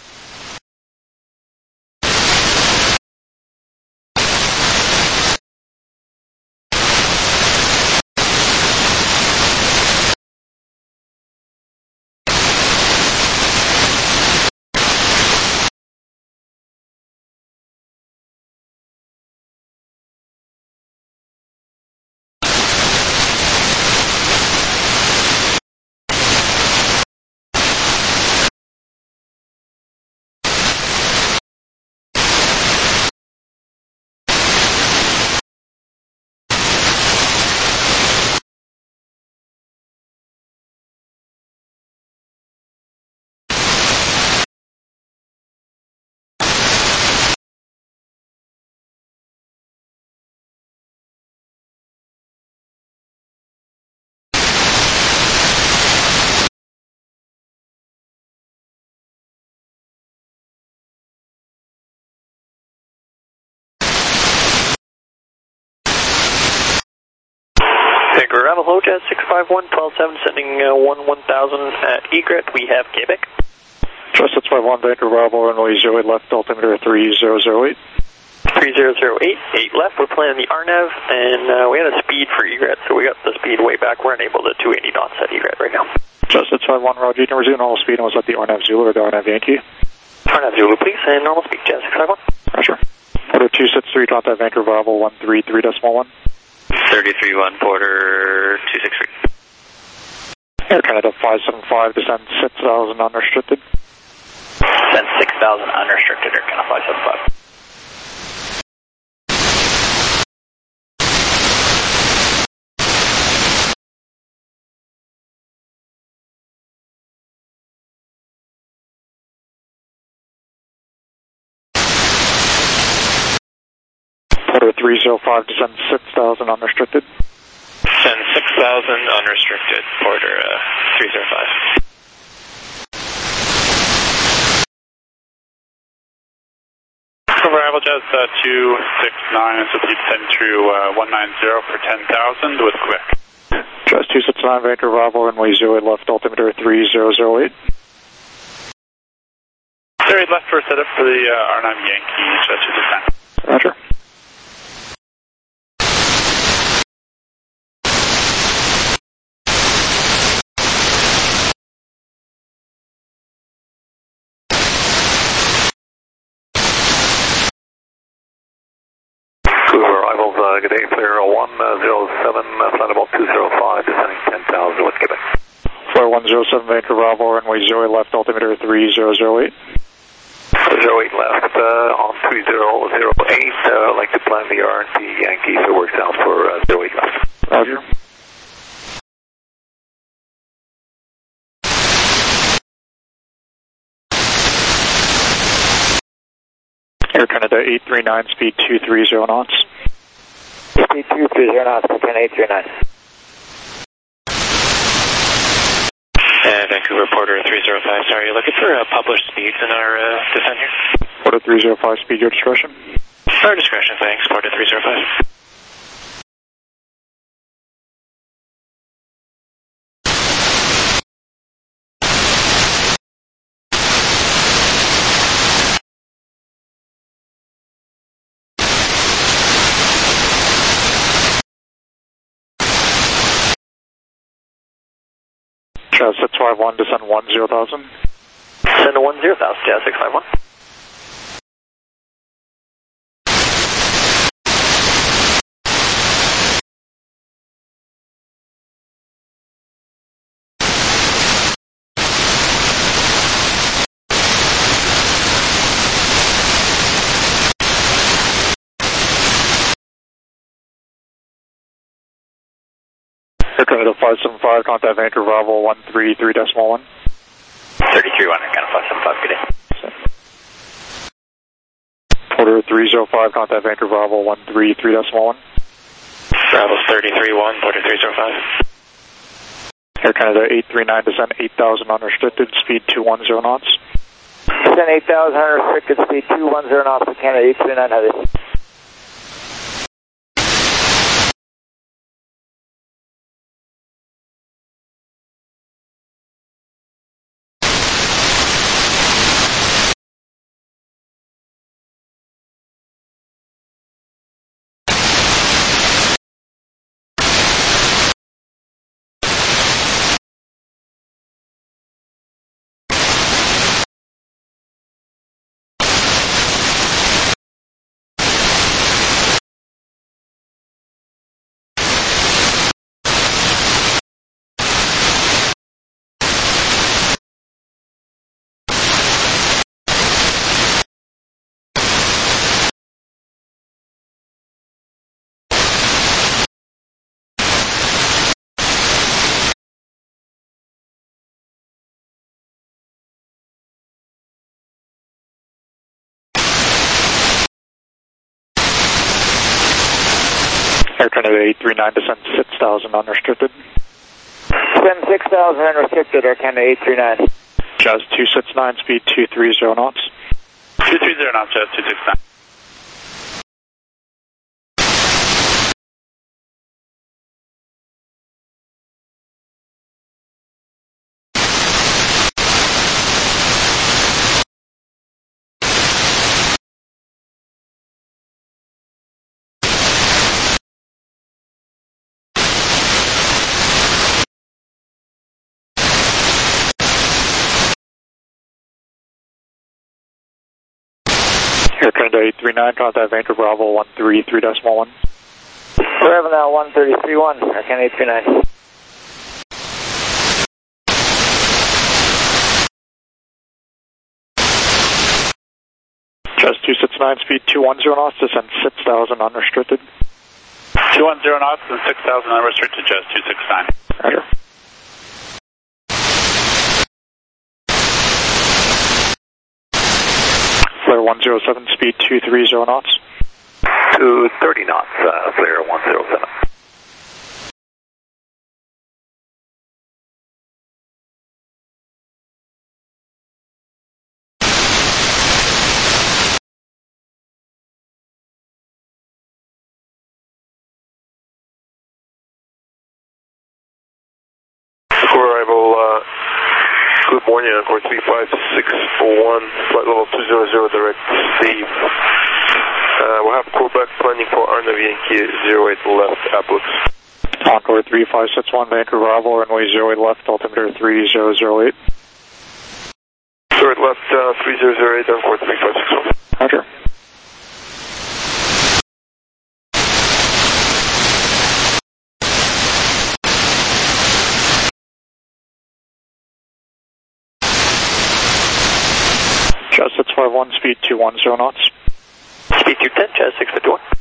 Vancouver Arrival, hello, Jazz six five one, twelve seven, sending uh, one one thousand at egret. We have Quebec. Trust six five one, Vancouver Bravo, runway zero eight left, altimeter three zero zero eight. three zero zero eight, eight left. We're playing the R N A V, and uh, we had a speed for egret, so we got the speed way back. We're enabled at two eighty knots at egret right now. Trust six five one, Roger, you can resume normal speed, and was that the R N A V Zulu or the R N A V Yankee? R N A V Zulu, please, and normal speed, Jazz six five one. Roger. Porter two six three, contact Vancouver Bravo, one three three decimal one. thirty-three one, Porter two six three. Air Canada five seven five, descend six thousand unrestricted. Descend six thousand unrestricted, Air Canada five seven five. Quarter three zero five, descend six thousand unrestricted. Descend six thousand unrestricted, Porter uh, three zero five. Arrival Jazz uh, two six nine, so please send through uh, one nine zero for ten thousand with Quebec. Jazz two six nine, Vancouver Bravo, runway zero eight left, altimeter three zero zero eight. zero eight left for setup for the uh, R nine Yankee, Jazz two six nine. Roger. Arrivals, uh, good day, Flair one zero seven, uh, flight about two zero five, descending ten thousand with Quebec. Flight one zero seven, Vancouver Bravo, runway zero eight left, altimeter three zero zero eight. zero eight left, uh, on three zero zero eight, uh, I'd like to plan the R and P Yankee, so it works out for uh, zero eight left. Roger. Air Canada eight three nine, speed two three zero knots. Speed two three zero knots, Canada eight three nine. Uh, Vancouver Porter three zero five, sorry, you're looking for uh, published speeds in our uh, descent here? Porter three zero five, speed your discretion. Our discretion, thanks, Porter three zero five. Jazz six five one, descend one zero thousand. Descend to one zero thousand, Jazz six five one. Air Canada five seven five, contact Vancouver Bravo one three three decimal one. thirty-three one, Air Canada five seven five, good day. Porter three zero five, contact Vancouver Bravo one three three decimal one. Bravo's thirty-three one, Porter three zero five. Air Canada eight three nine, descend eight thousand unrestricted, speed two one zero knots. Descend eight thousand unrestricted, speed two one zero knots, Canada eight three nine, heavy. Air Canada eight three nine, descend six thousand unrestricted. Descend six thousand unrestricted, Air Canada eight three nine. Jazz two six nine, speed two three zero knots. two three zero knots, Jazz two six nine. Air Canada eight three nine, contact Vancouver Bravo one three three decimal one. Forever now one thirty three one, Air Canada eight three nine. Jazz two six nine, speed two one zero knots, descend six thousand unrestricted. two one zero knots and six thousand unrestricted, Jazz two six nine. Roger. Flare one zero seven, speed two three zero knots. to thirty knots, uh, Flair one zero seven. Arrival, uh, good morning, Encore three five six one, flight level two zero zero, direct Steve. Uh, we'll have Quebec planning for Arnav Yankee zero eight left, Applix. Encore three five six one, Vancouver Bravo, runway zero eight left, altimeter three zero zero eight. zero eight left, uh, three zero zero eight, Encore three five six one. Roger. Jazz six five one, speed two one zero knots. Speed two ten, Jazz six five one.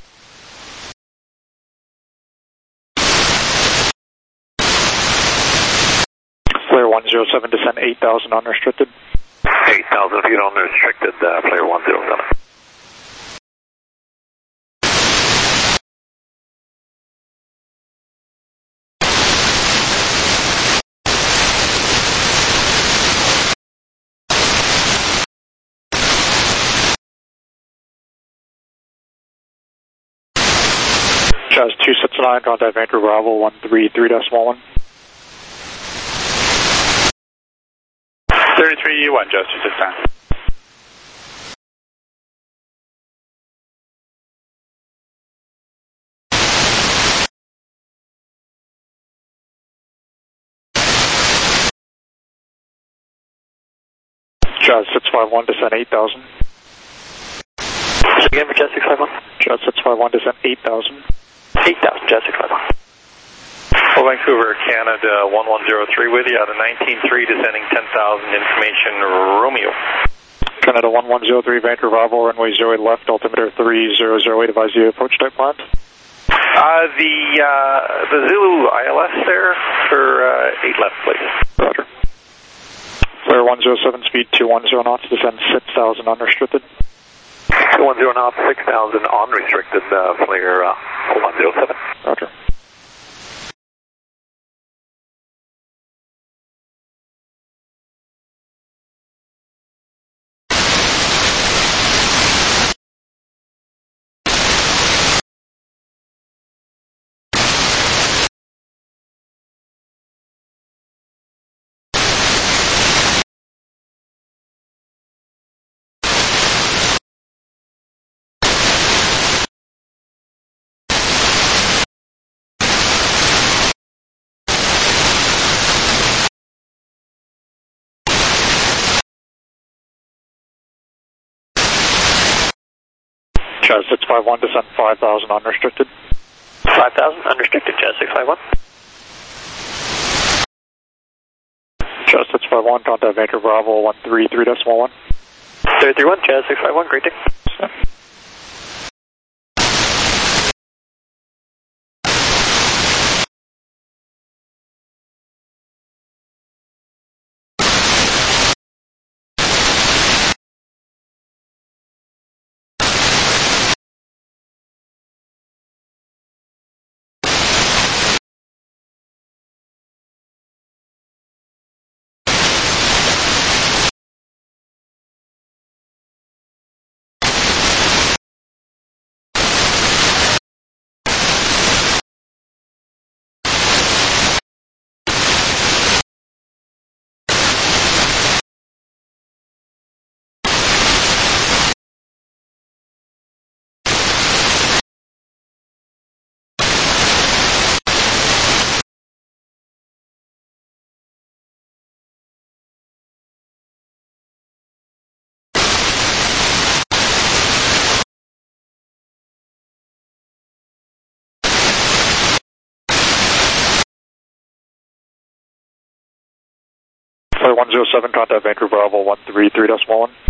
Flair one zero seven, descend eight thousand unrestricted. eight thousand feet unrestricted, uh, Flair one zero seven. Jazz two six nine, contact Vancouver Bravo one three three decimal one. thirty-three E one, Jazz two six nine. Jazz six five one, descend eight thousand. Again for Jazz six five one. Jazz six five one, descend eight thousand. eight thousand, Jazz six five one. Well, Vancouver, Canada, one one zero three with you, out of nineteen three, descending ten thousand, information Romeo. Canada one one zero three, Vancouver Bravo, runway zero eight left, altimeter three zero zero eight, advise you approach type planned. Uh, the, uh, the Zulu I L S there for, uh, eight left, please. Roger. Flair one zero seven, speed two one zero knots, descend six thousand unrestricted. two one zero knots, six thousand unrestricted, uh, Flair uh, one zero seven. Roger. Jazz six five one, descend five thousand unrestricted. five thousand unrestricted, Jazz six five one. Jazz six five one, contact Vancouver Bravo one three three decimal one. three three one, Jazz six five one, great day. Yeah. Flight one zero seven, contact Vancouver Bravo one three three decimal one.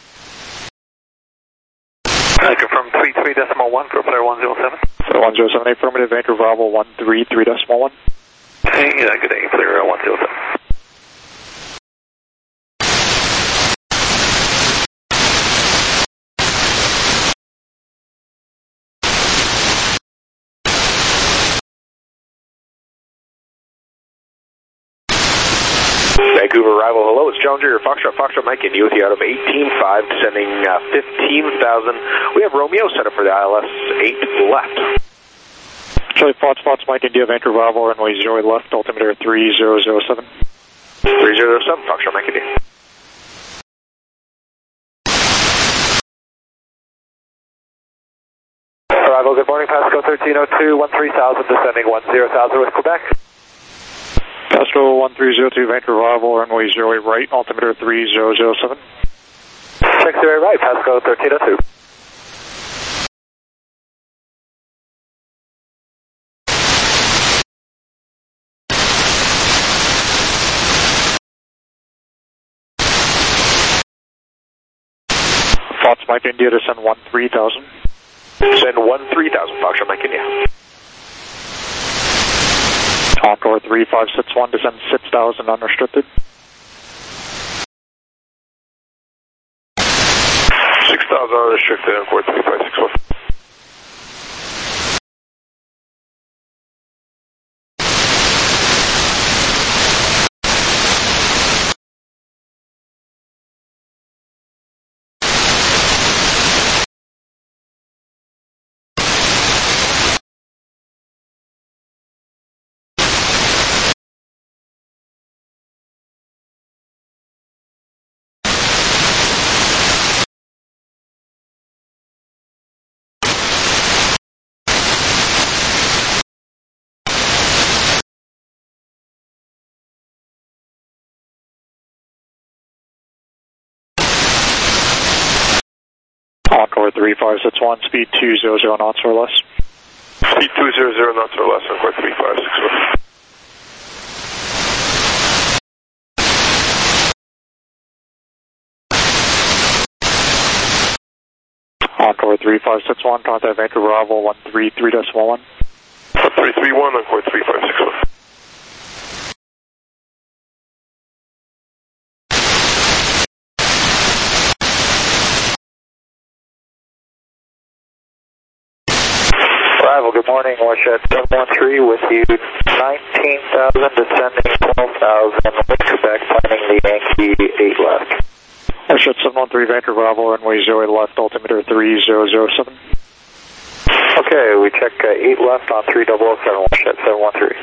I confirm three three decimal one for Flight one zero seven. Flight one zero seven, affirmative, Vancouver Bravo one three three decimal one. Hey, uh, good day, Flight one zero seven. Vancouver arrival, hello, it's Challenger, your Foxtrot, Foxtrot Mike, and you with you out of eighteen five, descending uh, fifteen thousand. We have Romeo set up for the I L S eight left. Charlie Fox, Fox Mike, India, Vancouver arrival, runway zero eight left, altimeter three zero zero seven. three zero zero seven, Foxtrot Mike, India. Arrival, good morning, Pasco thirteen oh two, one three thousand, descending one zero thousand with Quebec. Pasco one three zero two, Vancouver arrival, runway zero eight right, altimeter three zero zero seven. Check zero eight right, Pasco thirteen oh two. Fox Mike India to send one three thousand. Send one three thousand, Foxtrot Mike India. Encore three five six one to send six thousand unrestricted. six thousand unrestricted, Encore three five six one. Encore three five six one, speed two zero zero knots or less. Speed two zero zero knots or less, Encore three five six one. Encore three five six one, contact Vancouver arrival one three three decimal one. one three three one, Encore three five six one. Arrival, good morning, Watershed seven one three with you, nineteen thousand, descending twelve thousand, with Quebec, planning the Yankee eight left. Watershed seven one three, Vancouver arrival, runway zero eight left, altimeter three zero zero seven. Okay, we check uh, eight left on three zero zero seven, Watershed seven one three.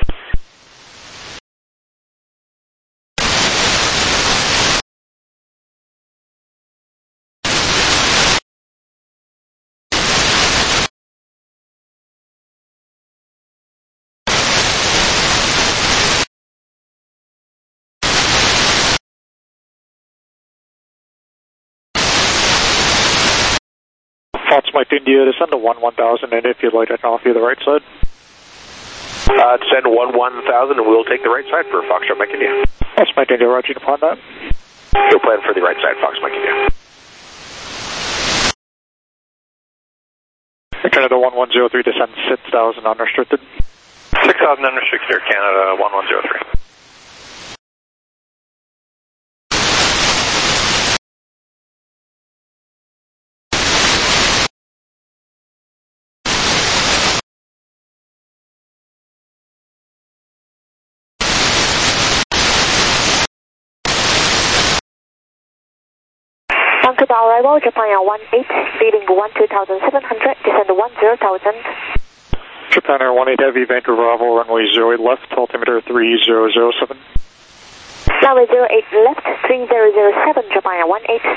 Fox Mike India to send a one one thousand, and if you'd like, I can offer you the right side. Uh, send one one thousand, and we'll take the right side for Foxtrot Mike India. Fox Mike India, roger upon that. You'll plan for the right side, Fox Mike India. Canada one one zero three to send six thousand unrestricted. six thousand unrestricted, Air Canada one one zero three. Vancouver arrival, Japan Air one eight, speeding one two thousand seven hundred, descend one zero thousand. Japan Air one eight Heavy, Vancouver arrival, runway zero eight left, altimeter three zero zero seven. Runway zero eight left, three zero zero seven, Japan Air one eight.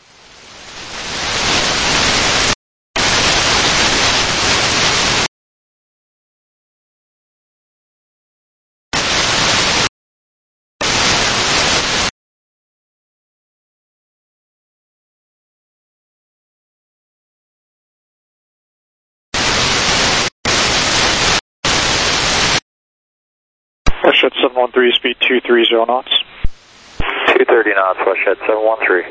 Watershed seven one three, speed two thirty knots. two thirty knots, Watershed seven one three.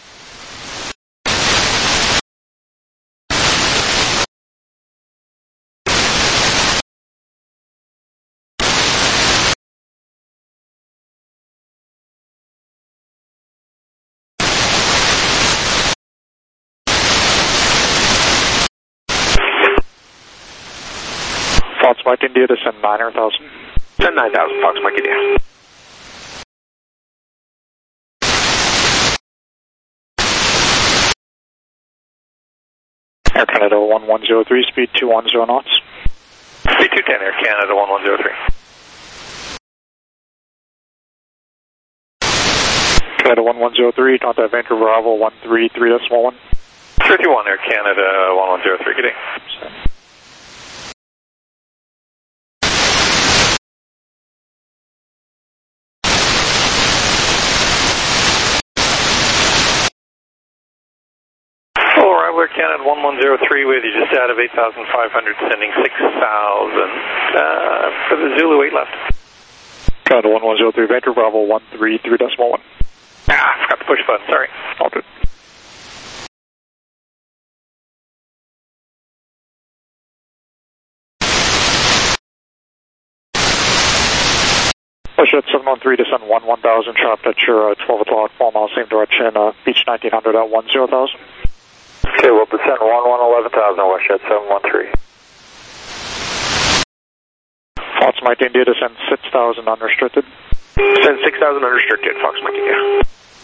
Fox Mike India to send nine thousand. Send nine thousand, Fox Mike India. Air Canada one one zero three, speed two one zero knots. Speed two ten, Air Canada one one zero three. Canada one one zero three, contact Vancouver Bravo one three three decimal one. three three one, Air Canada one one zero three, good day. Air Canada one one zero three with you, just out of eight thousand five hundred, sending six thousand uh, for the Zulu eight left. Canada one one zero three, Vancouver Bravo one three three decimal one. Ah, I forgot to push button, sorry. All good. Push at seven one three, descend one one thousand, sharp at your uh, twelve o'clock, four miles same direction, uh, beach nineteen hundred at one zero thousand. Okay, we'll descend one one eleven thousand, Westjet seven one three. Fox Mike India, descend six thousand unrestricted. Descend six thousand unrestricted, Fox Mike India.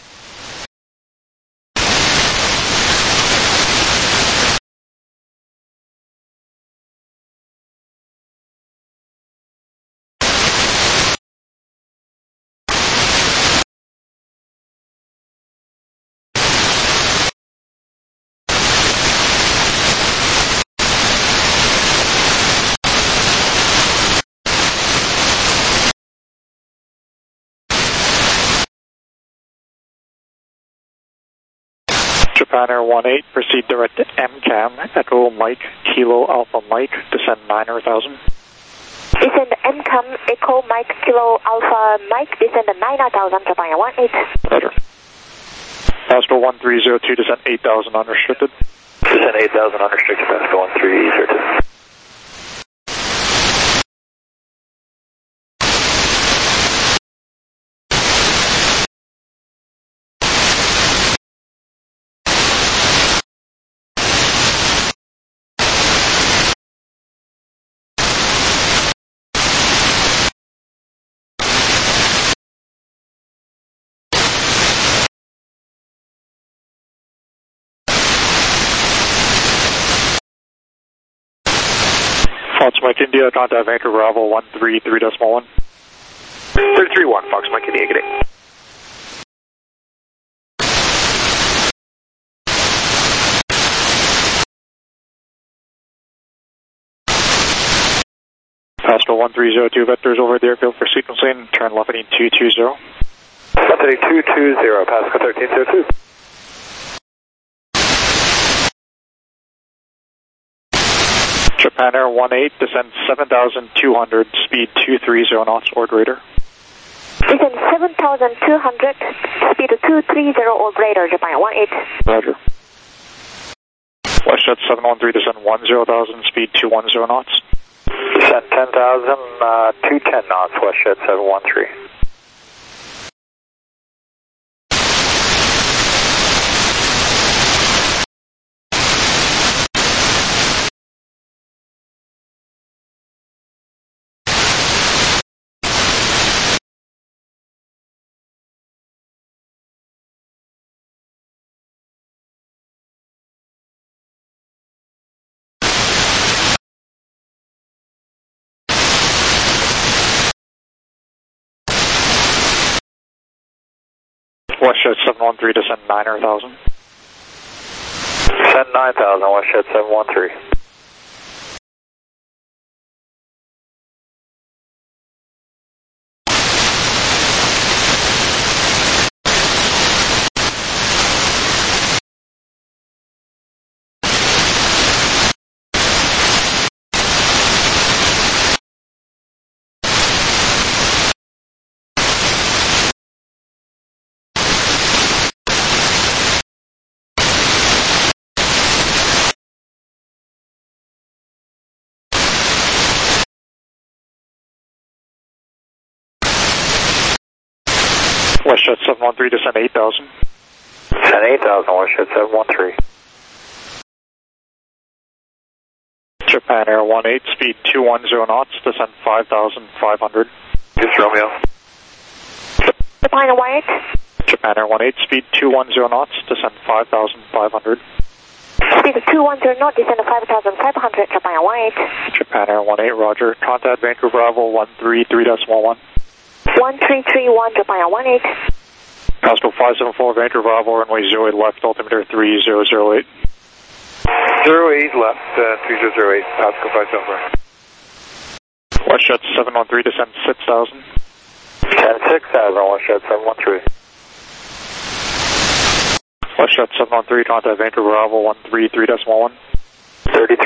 Japan Air one eight, proceed direct to M CAM, Echo Mike, Kilo Alpha Mike, descend nine thousand. Descend M CAM, Echo Mike, Kilo Alpha Mike, descend nine thousand, Japan Air one eight. Roger. Pascal one three zero two, descend eight thousand unrestricted. Descend eight thousand unrestricted, Pascal one three zero two. Fox Mike India, contact Vancouver Bravo one three three decimal one. three three one, Fox Mike India, good day. Pascal one three zero two, vectors over the airfield for sequencing, turn left heading two two zero. Left heading two two zero, Pascal thirteen zero two. Japan Air one eight, descend seven thousand two hundred, speed two three zero knots, or greater. Descend seven thousand two hundred, speed two three zero or greater, Japan Air one eight. Roger. Westjet seven one three, descend one zero thousand, speed two one zero knots. Descend ten thousand, uh, two ten knots, Westjet seven one three. Westjet seven one three, descend nine thousand. Descend nine thousand, Westjet seven one three. Westjet seven one three, descend eight thousand. Descend eight thousand, Westjet seven one three. Japan Air one eight, speed two one zero knots, descend five thousand five hundred. Yes, Romeo. Japan Air one eight. Japan Air one eight, speed two one zero knots, descend five thousand five hundred. Speed two one zero knot, descend to five thousand five hundred, Japan one eight. Japan Air one eight, roger. Contact Vancouver Bravo one three three decimal one. one three three one, Japan one eight. Pascal five seven four, Vancouver Bravo, runway zero eight left, altimeter three zero zero eight. zero eight left, uh, three zero zero eight, Pascal five seven four. WestJet seven one three, descend six thousand. ten six thousand, WestJet seven one three. WestJet seven one three, contact Vancouver Bravo one three three decimal one. thirty-three.